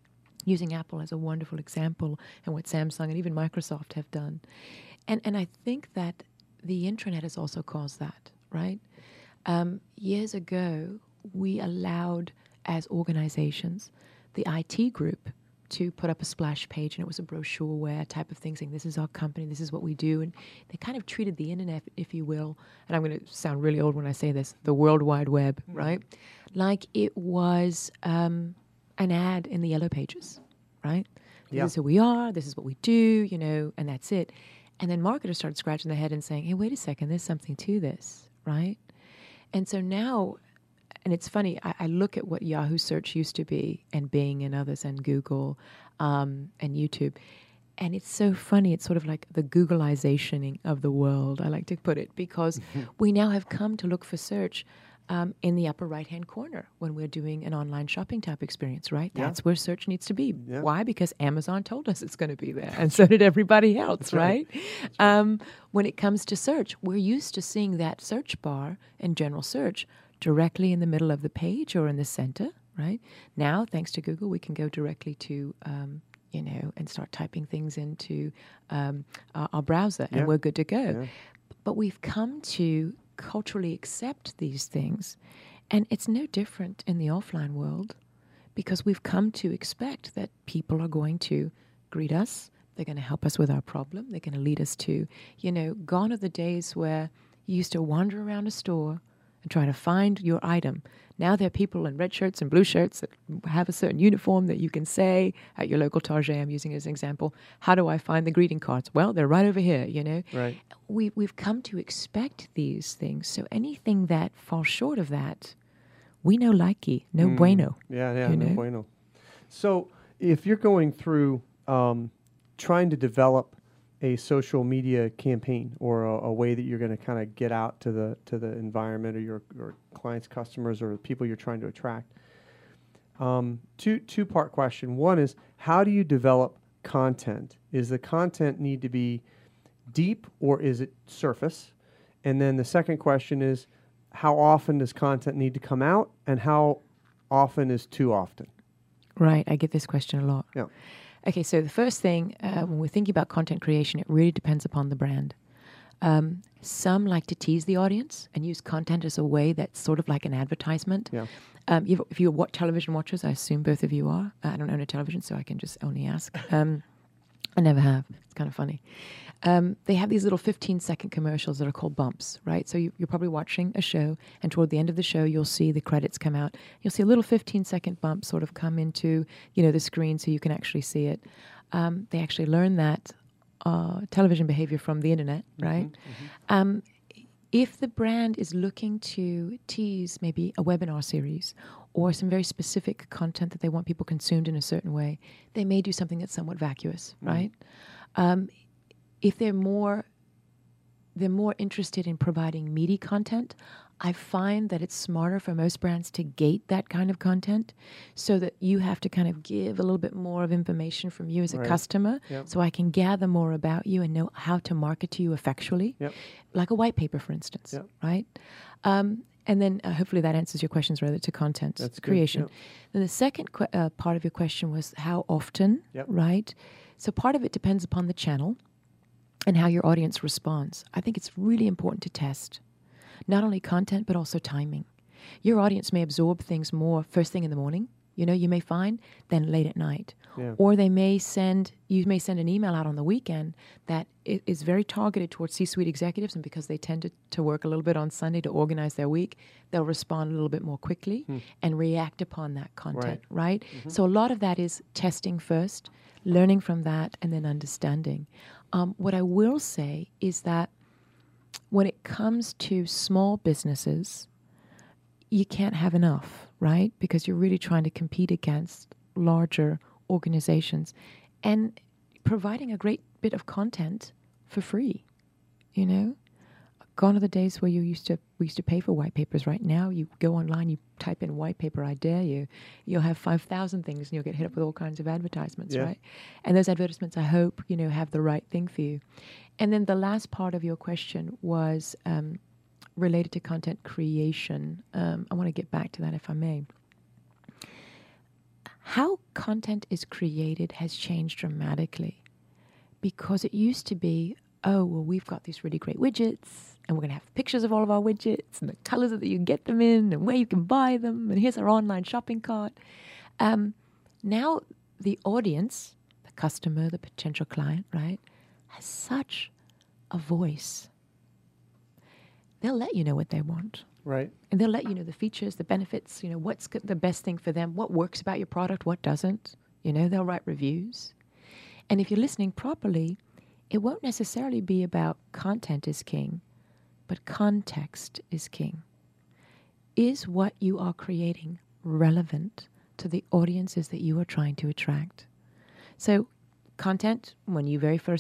using Apple as a wonderful example and what Samsung and even Microsoft have done. And, and I think that the intranet has also caused that, right? Um, years ago, we allowed as organizations, the I T group to put up a splash page, and it was a brochureware type of thing saying, this is our company, this is what we do. And they kind of treated the internet, if you will, and I'm going to sound really old when I say this, the World Wide Web, mm-hmm. right? Like it was um, an ad in the Yellow Pages, right? Yeah. This is who we are, this is what we do, you know, and that's it. And then marketers started scratching their head and saying, hey, wait a second, there's something to this, right? And so now, and it's funny, I, I look at what Yahoo search used to be, and Bing and others, and Google um, and YouTube, and it's so funny. It's sort of like the Googleizationing of the world, I like to put it, because we now have come to look for search um, in the upper right-hand corner when we're doing an online shopping type experience, right? Yeah. That's where search needs to be. Yeah. Why? Because Amazon told us it's going to be there, and so did everybody else, right? right. Um, when it comes to search, we're used to seeing that search bar in general search directly in the middle of the page or in the center, right? Now, thanks to Google, we can go directly to, um, you know, and start typing things into um, our, our browser, and Yeah. we're good to go. Yeah. But we've come to culturally accept these things, and it's no different in the offline world, because we've come to expect that people are going to greet us, they're going to help us with our problem, they're going to lead us to, you know, gone are the days where you used to wander around a store and try to find your item. Now there are people in red shirts and blue shirts that have a certain uniform that you can say at your local Target, I'm using it as an example, how do I find the greeting cards? Well, they're right over here, you know. Right. We, we've come to expect these things. So anything that falls short of that, we know likey, no Mm. bueno. Yeah, yeah, You no know? bueno. So if you're going through um, trying to develop a social media campaign or a, a way that you're going to kind of get out to the to the environment or your or clients, customers, or the people you're trying to attract, um, two two part question. One is, how do you develop content? Is the content need to be deep or is it surface? And then the second question is, how often does content need to come out, and how often is too often? Right, I get this question a lot. Yeah. Okay, so the first thing, uh, when we're thinking about content creation, it really depends upon the brand. Um, some like to tease the audience and use content as a way that's sort of like an advertisement. Yeah. Um, you've, if you're what television watchers, I assume both of you are. I don't own a television, so I can just only ask. Um, I never have. It's kind of funny. Um, they have these little fifteen-second commercials that are called bumps, right? So you, you're probably watching a show, and toward the end of the show, you'll see the credits come out. You'll see a little fifteen-second bump sort of come into, you know, the screen so you can actually see it. Um, they actually learn that uh, television behavior from the internet, right? Mm-hmm. Um, if the brand is looking to tease maybe a webinar series or some very specific content that they want people consumed in a certain way, they may do something that's somewhat vacuous, Mm-hmm. right? Um, if they're more they're more interested in providing meaty content, I find that it's smarter for most brands to gate that kind of content so that you have to kind of give a little bit more of information from you as a Right. customer, Yep. so I can gather more about you and know how to market to you effectually, Yep. like a white paper, for instance, Yep. right? Um, and then uh, hopefully that answers your questions related to content That's good, creation. yep. Then the second que- uh, part of your question was how often, Yep. right? So part of it depends upon the channel and how your audience responds. I think it's really important to test not only content, but also timing. Your audience may absorb things more first thing in the morning, you know, you may find, than late at night. Yeah. Or they may send, you may send an email out on the weekend that i- is very targeted towards C-suite executives, and because they tend to, to work a little bit on Sunday to organize their week, they'll respond a little bit more quickly and react upon that content, right? So a lot of that is testing first, learning from that, and then understanding. Um, what I will say is that when it comes to small businesses, you can't have enough, right? Because you're really trying to compete against larger organizations and providing a great bit of content for free, you know? Gone are the days where you used to we used to pay for white papers. Right now, you go online, you type in white paper, I dare you. You'll have five thousand things, and you'll get hit up with all kinds of advertisements, Yeah. right? And those advertisements, I hope, you know, have the right thing for you. And then the last part of your question was um, related to content creation. Um, I want to get back to that, if I may. How content is created has changed dramatically, because it used to be, oh, well, we've got these really great widgets, and we're going to have pictures of all of our widgets and the colors that you can get them in and where you can buy them, and here's our online shopping cart. Um, now the audience, the customer, the potential client, right, has such a voice. They'll let you know what they want. Right. And they'll let you know the features, the benefits, you know, what's good, the best thing for them, what works about your product, what doesn't. You know, they'll write reviews. And if you're listening properly, it won't necessarily be about content is king, but context is king. Is what you are creating relevant to the audiences that you are trying to attract? So content, when you very first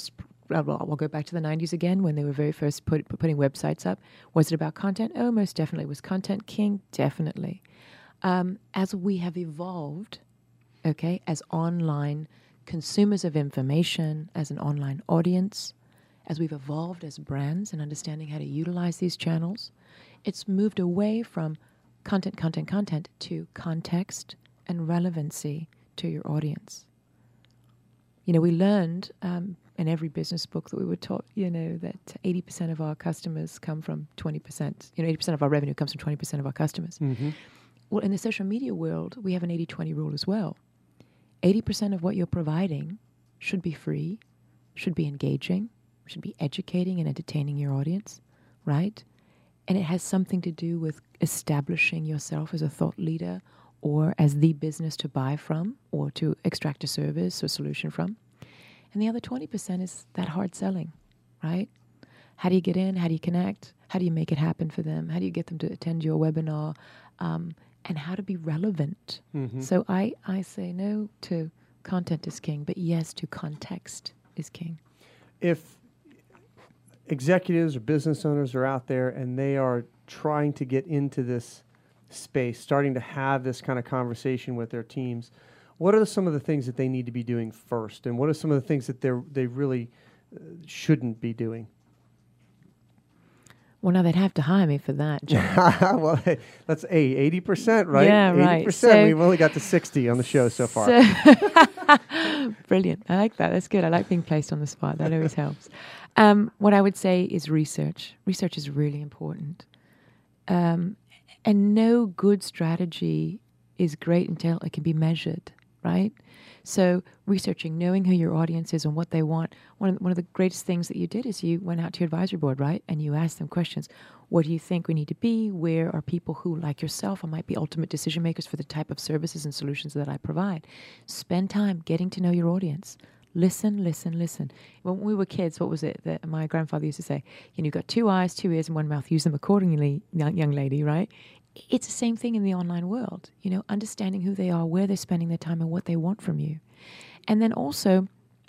I'll, I'll go back to the nineties again when they were very first put, putting websites up. Was it about content? Oh, most definitely. Was content king? Definitely. Um, as we have evolved, okay, as online consumers of information, as an online audience, as we've evolved as brands and understanding how to utilize these channels, it's moved away from content, content, content to context and relevancy to your audience. You know, we learned um, in every business book that we were taught, you know, that eighty percent of our customers come from twenty percent. You know, eighty percent of our revenue comes from twenty percent of our customers. Mm-hmm. Well, in the social media world, we have an eighty twenty rule as well. eighty percent of what you're providing should be free, should be engaging, should be educating and entertaining your audience, right? And it has something to do with establishing yourself as a thought leader or as the business to buy from or to extract a service or solution from. And the other twenty percent is that hard selling, right? How do you get in? How do you connect? How do you make it happen for them? How do you get them to attend your webinar? Um, and how to be relevant. Mm-hmm. So I, I say no to content is king, but yes to context is king. If executives or business owners are out there and they are trying to get into this space, starting to have this kind of conversation with their teams, what are some of the things that they need to be doing first? And what are some of the things that they they really uh, shouldn't be doing? Well, now they'd have to hire me for that, John. Well, hey, that's a eighty percent, right? Yeah, right. eighty percent. So, we've only got to sixty on the show so far. So brilliant. I like that. That's good. I like being placed on the spot. That always helps. Um, what I would say is research. Research is really important. Um, and no good strategy is great until it can be measured, right? So researching, knowing who your audience is and what they want. One of, one of the greatest things that you did is you went out to your advisory board, right? And you asked them questions. What do you think we need to be? Where are people who, like yourself, or might be ultimate decision makers for the type of services and solutions that I provide? Spend time getting to know your audience. Listen, listen, listen. When we were kids, what was it that my grandfather used to say? You know, you've got two eyes, two ears, and one mouth. Use them accordingly, young lady, right? It's the same thing in the online world, you know, understanding who they are, where they're spending their time, and what they want from you. And then also,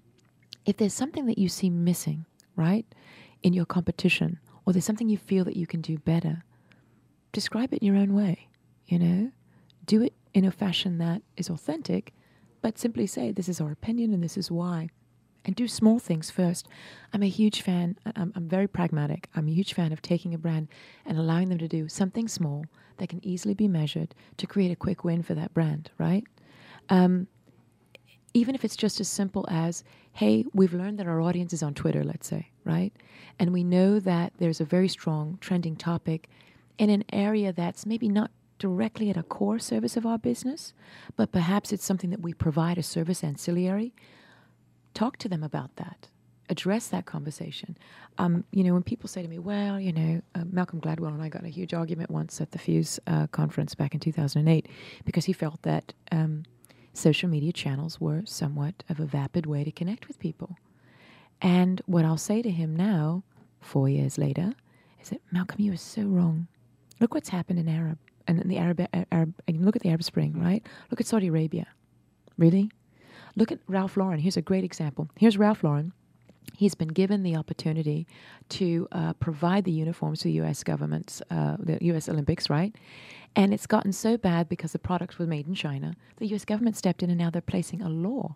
if there's something that you see missing, right, in your competition, or there's something you feel that you can do better, describe it in your own way, you know. Do it in a fashion that is authentic, but simply say, this is our opinion and this is why. And do small things first. I'm a huge fan, I'm, I'm very pragmatic. I'm a huge fan of taking a brand and allowing them to do something small that can easily be measured to create a quick win for that brand, right? Um, even if it's just as simple as, hey, we've learned that our audience is on Twitter, let's say, right? And we know that there's a very strong trending topic in an area that's maybe not directly at a core service of our business, but perhaps it's something that we provide a service ancillary. Talk to them about that. Address that conversation. Um, you know, when people say to me, well, you know, uh, Malcolm Gladwell and I got in a huge argument once at the Fuse uh, conference back in two thousand eight because he felt that um, social media channels were somewhat of a vapid way to connect with people. And what I'll say to him now, four years later, is that, Malcolm, you are so wrong. Look what's happened in Arab, and in the Arab, Arab, look at the Arab Spring, right? Look at Saudi Arabia. Really? Look at Ralph Lauren. Here's a great example. Here's Ralph Lauren. He's been given the opportunity to uh, provide the uniforms for the U S government's, uh, the U S Olympics, right? And it's gotten so bad because the products were made in China. The U S government stepped in and now they're placing a law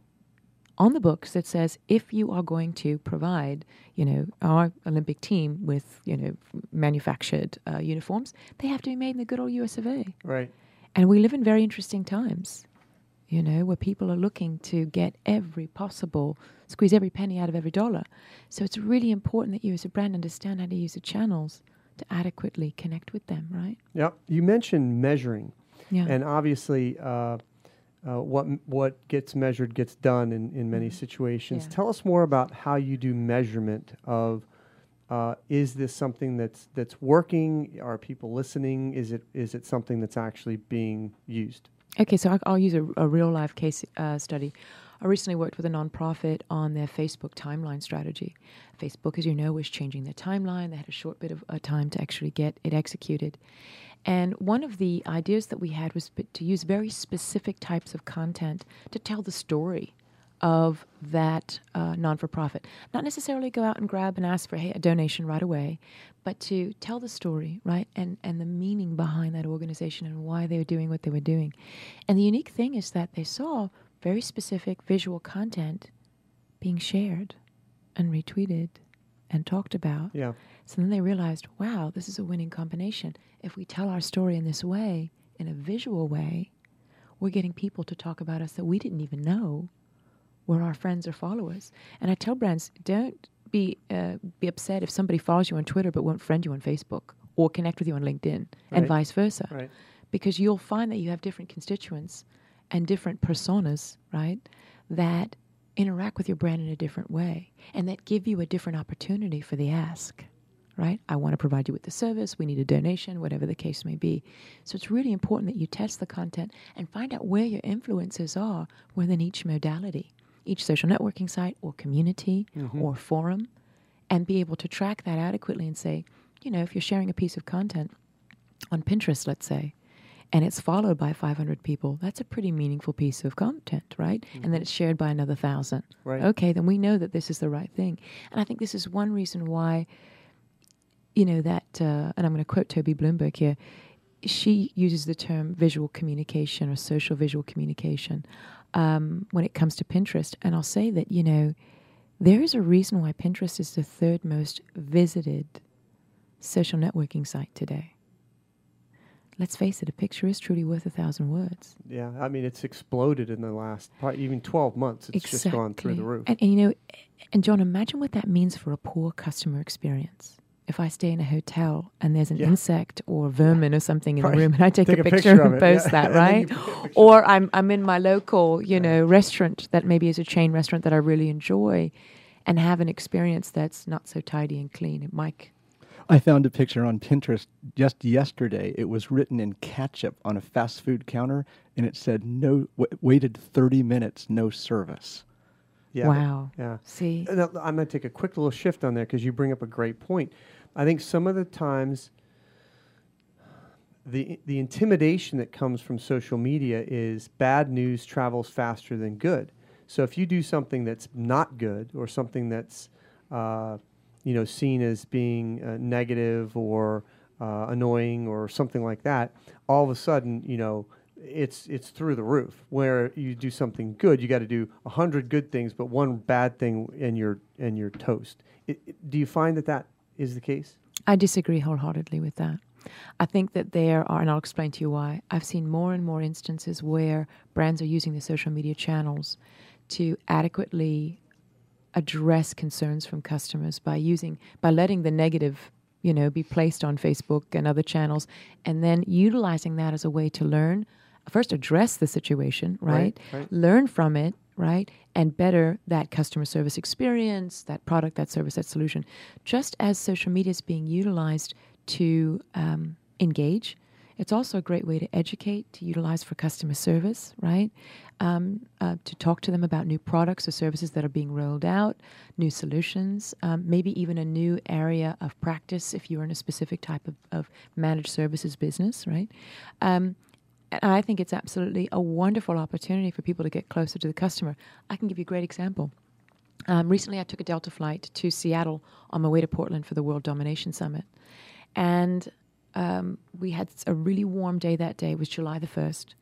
on the books that says if you are going to provide, you know, our Olympic team with, you know, manufactured uh, uniforms, they have to be made in the good old U S of A. Right. And we live in very interesting times, you know, where people are looking to get every possible, squeeze every penny out of every dollar. So it's really important that you as a brand understand how to use the channels to adequately connect with them, right? Yep. You mentioned measuring. Yeah. And obviously, uh, uh, what what gets measured gets done in, in many mm-hmm. situations. Yeah. Tell us more about how you do measurement of, uh, is this something that's that's working? Are people listening? Is it is it something that's actually being used? Okay, so I'll, I'll use a, a real-life case uh, study. I recently worked with a nonprofit on their Facebook timeline strategy. Facebook, as you know, was changing their timeline. They had a short bit of uh, time to actually get it executed. And one of the ideas that we had was to use very specific types of content to tell the story of that uh, non-for-profit. Not necessarily go out and grab and ask for hey, a donation right away, but to tell the story, right, and, and the meaning behind that organization and why they were doing what they were doing. And the unique thing is that they saw very specific visual content being shared and retweeted and talked about. Yeah. So then they realized, wow, this is a winning combination. If we tell our story in this way, in a visual way, we're getting people to talk about us that we didn't even know were our friends or followers. And I tell brands, don't be uh, be upset if somebody follows you on Twitter but won't friend you on Facebook or connect with you on LinkedIn, and Right. vice versa. Right. Because you'll find that you have different constituents and different personas, right, that interact with your brand in a different way and that give you a different opportunity for the ask, right? I want to provide you with the service. We need a donation, whatever the case may be. So it's really important that you test the content and find out where your influences are within each modality, each social networking site or community Mhm. or forum, and be able to track that adequately and say, you know, if you're sharing a piece of content on Pinterest, let's say, and it's followed by five hundred people, that's a pretty meaningful piece of content, right? Mm-hmm. And then it's shared by another thousand. Right. Okay, then we know that this is the right thing. And I think this is one reason why, you know, that, uh, and I'm going to quote Toby Bloomberg here, she uses the term visual communication or social visual communication um, when it comes to Pinterest. And I'll say that, you know, there is a reason why Pinterest is the third most visited social networking site today. Let's face it, a picture is truly worth a thousand words. Yeah. I mean, it's exploded in the last probably even twelve months. It's just gone through the roof. And, and, you know, and John, imagine what that means for a poor customer experience. If I stay in a hotel and there's an Yeah. insect or vermin or something in Right. the room and I take, Take a, a picture, picture of and it, post yeah. that, And then right? you put a picture Or I'm I'm in my local, you know, restaurant that maybe is a chain restaurant that I really enjoy and have an experience that's not so tidy and clean. Mike? I found a picture on Pinterest just yesterday. It was written in ketchup on a fast food counter, and it said, "No, w- waited thirty minutes, no service." Yeah. Wow. Yeah. See? And I'm going to take a quick little shift on there because you bring up a great point. I think some of the times the the intimidation that comes from social media is bad news travels faster than good. So if you do something that's not good or something that's uh, you know seen as being uh, negative or uh, annoying or something like that, all of a sudden you know it's it's through the roof. Where you do something good, you got to do a hundred good things, but one bad thing and you're and you're toast. It, it, do you find that that is the case? I disagree wholeheartedly with that. I think that there are, and I'll explain to you why, I've seen more and more instances where brands are using the social media channels to adequately address concerns from customers by using, by letting the negative, you know, be placed on Facebook and other channels, and then utilizing that as a way to learn, first address the situation, right? Right, right. Learn from it, right? And better that customer service experience, that product, that service, that solution. Just as social media is being utilized to um, engage, it's also a great way to educate, to utilize for customer service, right? Um, uh, to talk to them about new products or services that are being rolled out, new solutions, um, maybe even a new area of practice if you're in a specific type of, of managed services business, right? Um, and I think it's absolutely a wonderful opportunity for people to get closer to the customer. I can give you a great example. Um, recently, I took a Delta flight to Seattle on my way to Portland for the World Domination Summit. And um, we had a really warm day that day. It was July the first.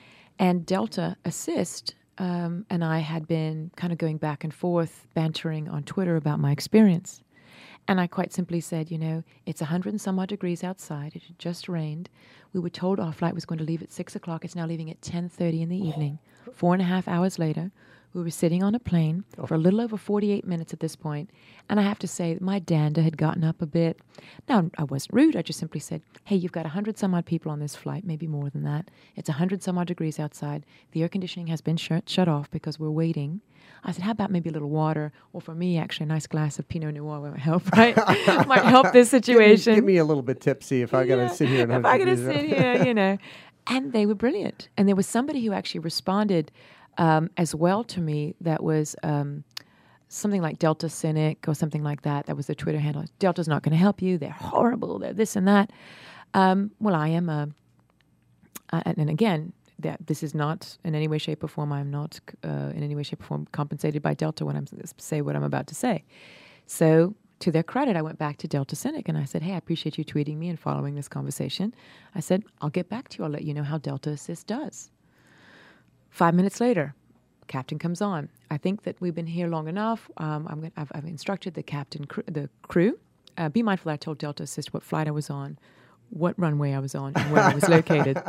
And Delta Assist um, and I had been kind of going back and forth, bantering on Twitter about my experience. And I quite simply said, you know, it's one hundred and some odd degrees outside. It had just rained. We were told our flight was going to leave at six o'clock. It's now leaving at ten thirty in the evening. Four and a half hours later, we were sitting on a plane for a little over forty-eight minutes at this point. And I have to say that my dander had gotten up a bit. Now, I wasn't rude. I just simply said, hey, you've got one hundred some odd people on this flight, maybe more than that. It's one hundred some odd degrees outside. The air conditioning has been shut, shut off because we're waiting. I said, how about maybe a little water? Or for me, actually, a nice glass of Pinot Noir might help, right? might help this situation. Get me, get me a little bit tipsy if I got to Yeah, sit here. And if I got to sit here, you know. And they were brilliant. And there was somebody who actually responded um, as well to me that was um, something like Delta Cynic or something like that. That was their Twitter handle. Delta's not going to help you. They're horrible. They're this and that. Um, well, I am a, uh, and, and again, that this is not in any way, shape, or form. I'm not uh, in any way, shape, or form compensated by Delta when I'm s- say what I'm about to say. So, to their credit, I went back to Delta Cynic and I said, "Hey, I appreciate you tweeting me and following this conversation." I said, "I'll get back to you. I'll let you know how Delta Assist does." Five minutes later, captain comes on. I think that we've been here long enough. Um, I'm gonna, I've, I've instructed the captain, cr- the crew. Uh, be mindful, I told Delta Assist what flight I was on, what runway I was on, and where I was located.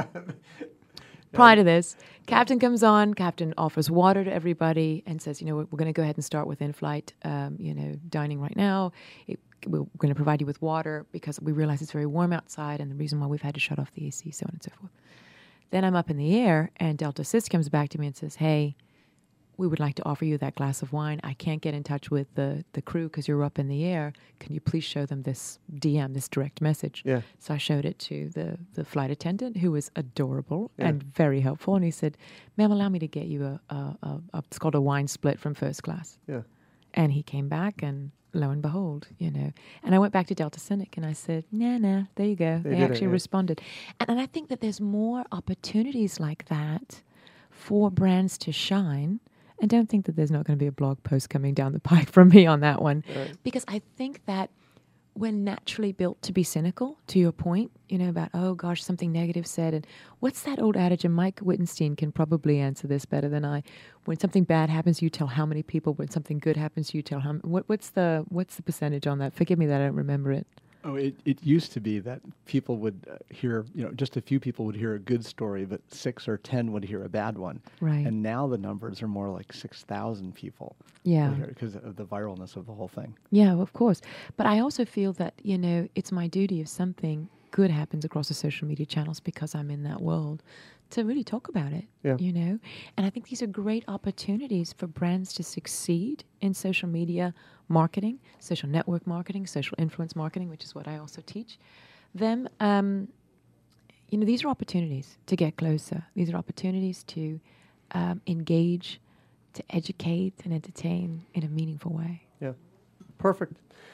Prior to this, captain comes on, captain offers water to everybody and says, you know, we're, we're going to go ahead and start with in-flight, um, you know, dining right now. It, we're going to provide you with water because we realize it's very warm outside and the reason why we've had to shut off the A C, so on and so forth. Then I'm up in the air and Delta Assist comes back to me and says, hey, we would like to offer you that glass of wine. I can't get in touch with the, the crew because you're up in the air. Can you please show them this D M, this direct message? Yeah. So I showed it to the, the flight attendant, who was adorable Yeah. and very helpful. And he said, ma'am, allow me to get you a, a, a, a, it's called a wine split from first class. Yeah. And he came back and lo and behold, you know. And I went back to Delta Cynic and I said, nah, nah, there you go. They They, did it, actually yeah. responded. And, and I think that there's more opportunities like that for brands to shine. And don't think that there's not going to be a blog post coming down the pike from me on that one. Right. Because I think that we're naturally built to be cynical, to your point, you know, about, oh, gosh, something negative said. And what's that old adage? And Mike Wittenstein can probably answer this better than I. When something bad happens, you tell how many people. When something good happens, you tell how m- what, what's the what's the percentage on that? Forgive me that I don't remember it. Oh, it, it used to be that people would uh, hear, you know, just a few people would hear a good story, but six or ten would hear a bad one. Right. And now the numbers are more like six thousand people. Yeah. Because of the viralness of the whole thing. Yeah, of course. But I also feel that, you know, it's my duty if something good happens across the social media channels because I'm in that world to really talk about it, Yeah. you know. And I think these are great opportunities for brands to succeed in social media marketing, social network marketing, social influence marketing, which is what I also teach them. Um, you know, these are opportunities to get closer. These are opportunities to um, engage, to educate and entertain in a meaningful way. Yeah. Perfect.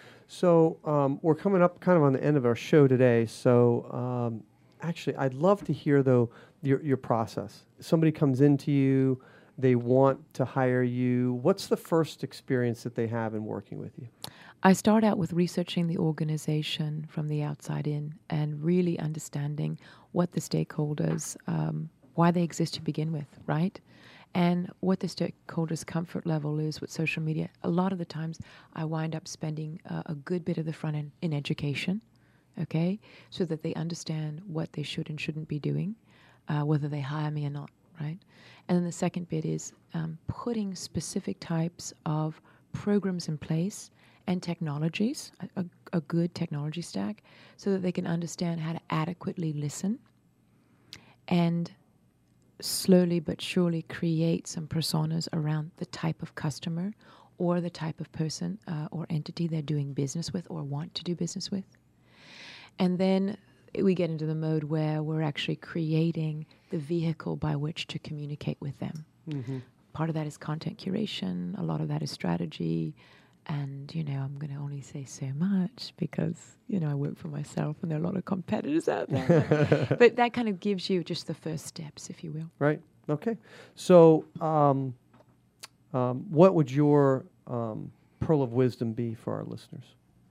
So um, we're coming up kind of on the end of our show today. So um, actually, I'd love to hear, though, your, your process. Somebody comes into you, they want to hire you. What's the first experience that they have in working with you? I start out with researching the organization from the outside in and really understanding what the stakeholders, um, why they exist to begin with, right? And what the stakeholders' comfort level is with social media. A lot of the times I wind up spending uh, a good bit of the front end in education, okay, so that they understand what they should and shouldn't be doing, uh, whether they hire me or not, right? And then the second bit is um, putting specific types of programs in place and technologies, a, a, a good technology stack, so that they can understand how to adequately listen and slowly but surely create some personas around the type of customer or the type of person uh, or entity they're doing business with or want to do business with. And then we get into the mode where we're actually creating the vehicle by which to communicate with them. Mm-hmm. Part of that is content curation. A lot of that is strategy. And, you know, I'm going to only say so much because, you know, I work for myself and there are a lot of competitors out there. But that kind of gives you just the first steps, if you will. Right. Okay. So um, um, what would your um, pearl of wisdom be for our listeners?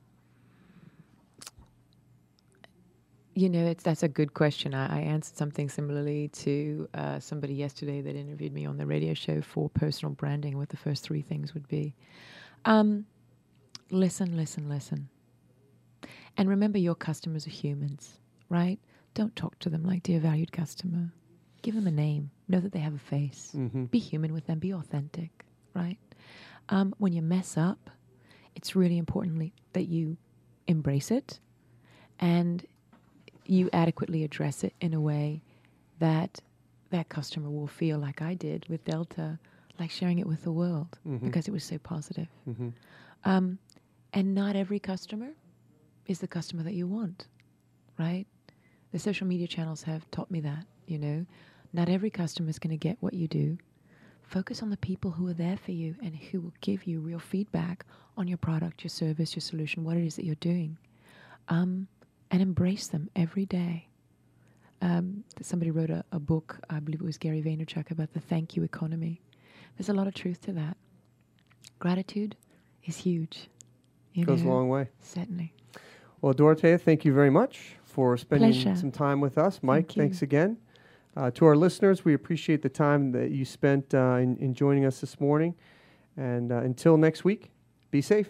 You know, it's that's a good question. I, I answered something similarly to uh, somebody yesterday that interviewed me on the radio show for personal branding, what the first three things would be. Um, listen, listen, listen. And remember, your customers are humans, right? Don't talk to them like, dear valued customer. Give them a name. Know that they have a face. Mm-hmm. Be human with them. Be authentic, right? Um, when you mess up, it's really importantly that you embrace it and you adequately address it in a way that that customer will feel like I did with Delta, like sharing it with the world, Mm-hmm. because it was so positive. Mm-hmm. Um, and not every customer is the customer that you want, right? The social media channels have taught me that, you know. Not every customer is going to get what you do. Focus on the people who are there for you and who will give you real feedback on your product, your service, your solution, what it is that you're doing. Um, and embrace them every day. um, somebody wrote a, a book, I believe it was Gary Vaynerchuk, about the thank you economy. There's a lot of truth to that. Gratitude is huge. You Goes know, a long way. Certainly. Well, Dorothea, thank you very much for spending Pleasure. some time with us. Mike, Thank you. thanks again. Uh, to our listeners, we appreciate the time that you spent uh, in, in joining us this morning. And uh, until next week, be safe.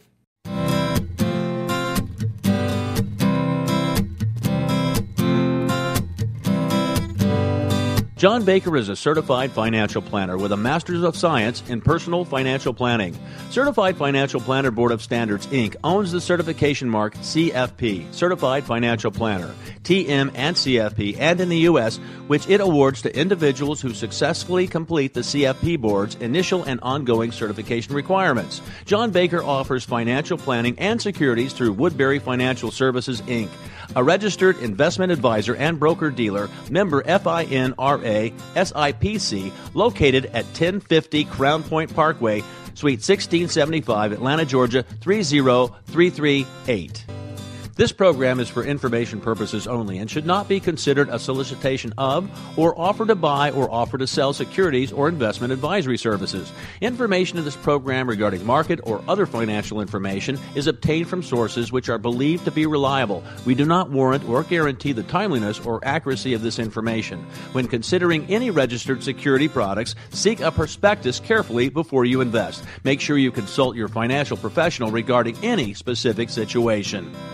John Baker is a certified financial planner with a Master's of Science in Personal Financial Planning. Certified Financial Planner Board of Standards, Incorporated owns the certification mark C F P, Certified Financial Planner, T M and C F P, and in the U S, which it awards to individuals who successfully complete the C F P Board's initial and ongoing certification requirements. John Baker offers financial planning and securities through Woodbury Financial Services, Incorporated, a registered investment advisor and broker-dealer, member FINRA S I P C, located at ten fifty Crown Point Parkway, Suite sixteen seventy-five, Atlanta, Georgia, three zero three three eight. This program is for information purposes only and should not be considered a solicitation of or offer to buy or offer to sell securities or investment advisory services. Information in this program regarding market or other financial information is obtained from sources which are believed to be reliable. We do not warrant or guarantee the timeliness or accuracy of this information. When considering any registered security products, seek a prospectus carefully before you invest. Make sure you consult your financial professional regarding any specific situation.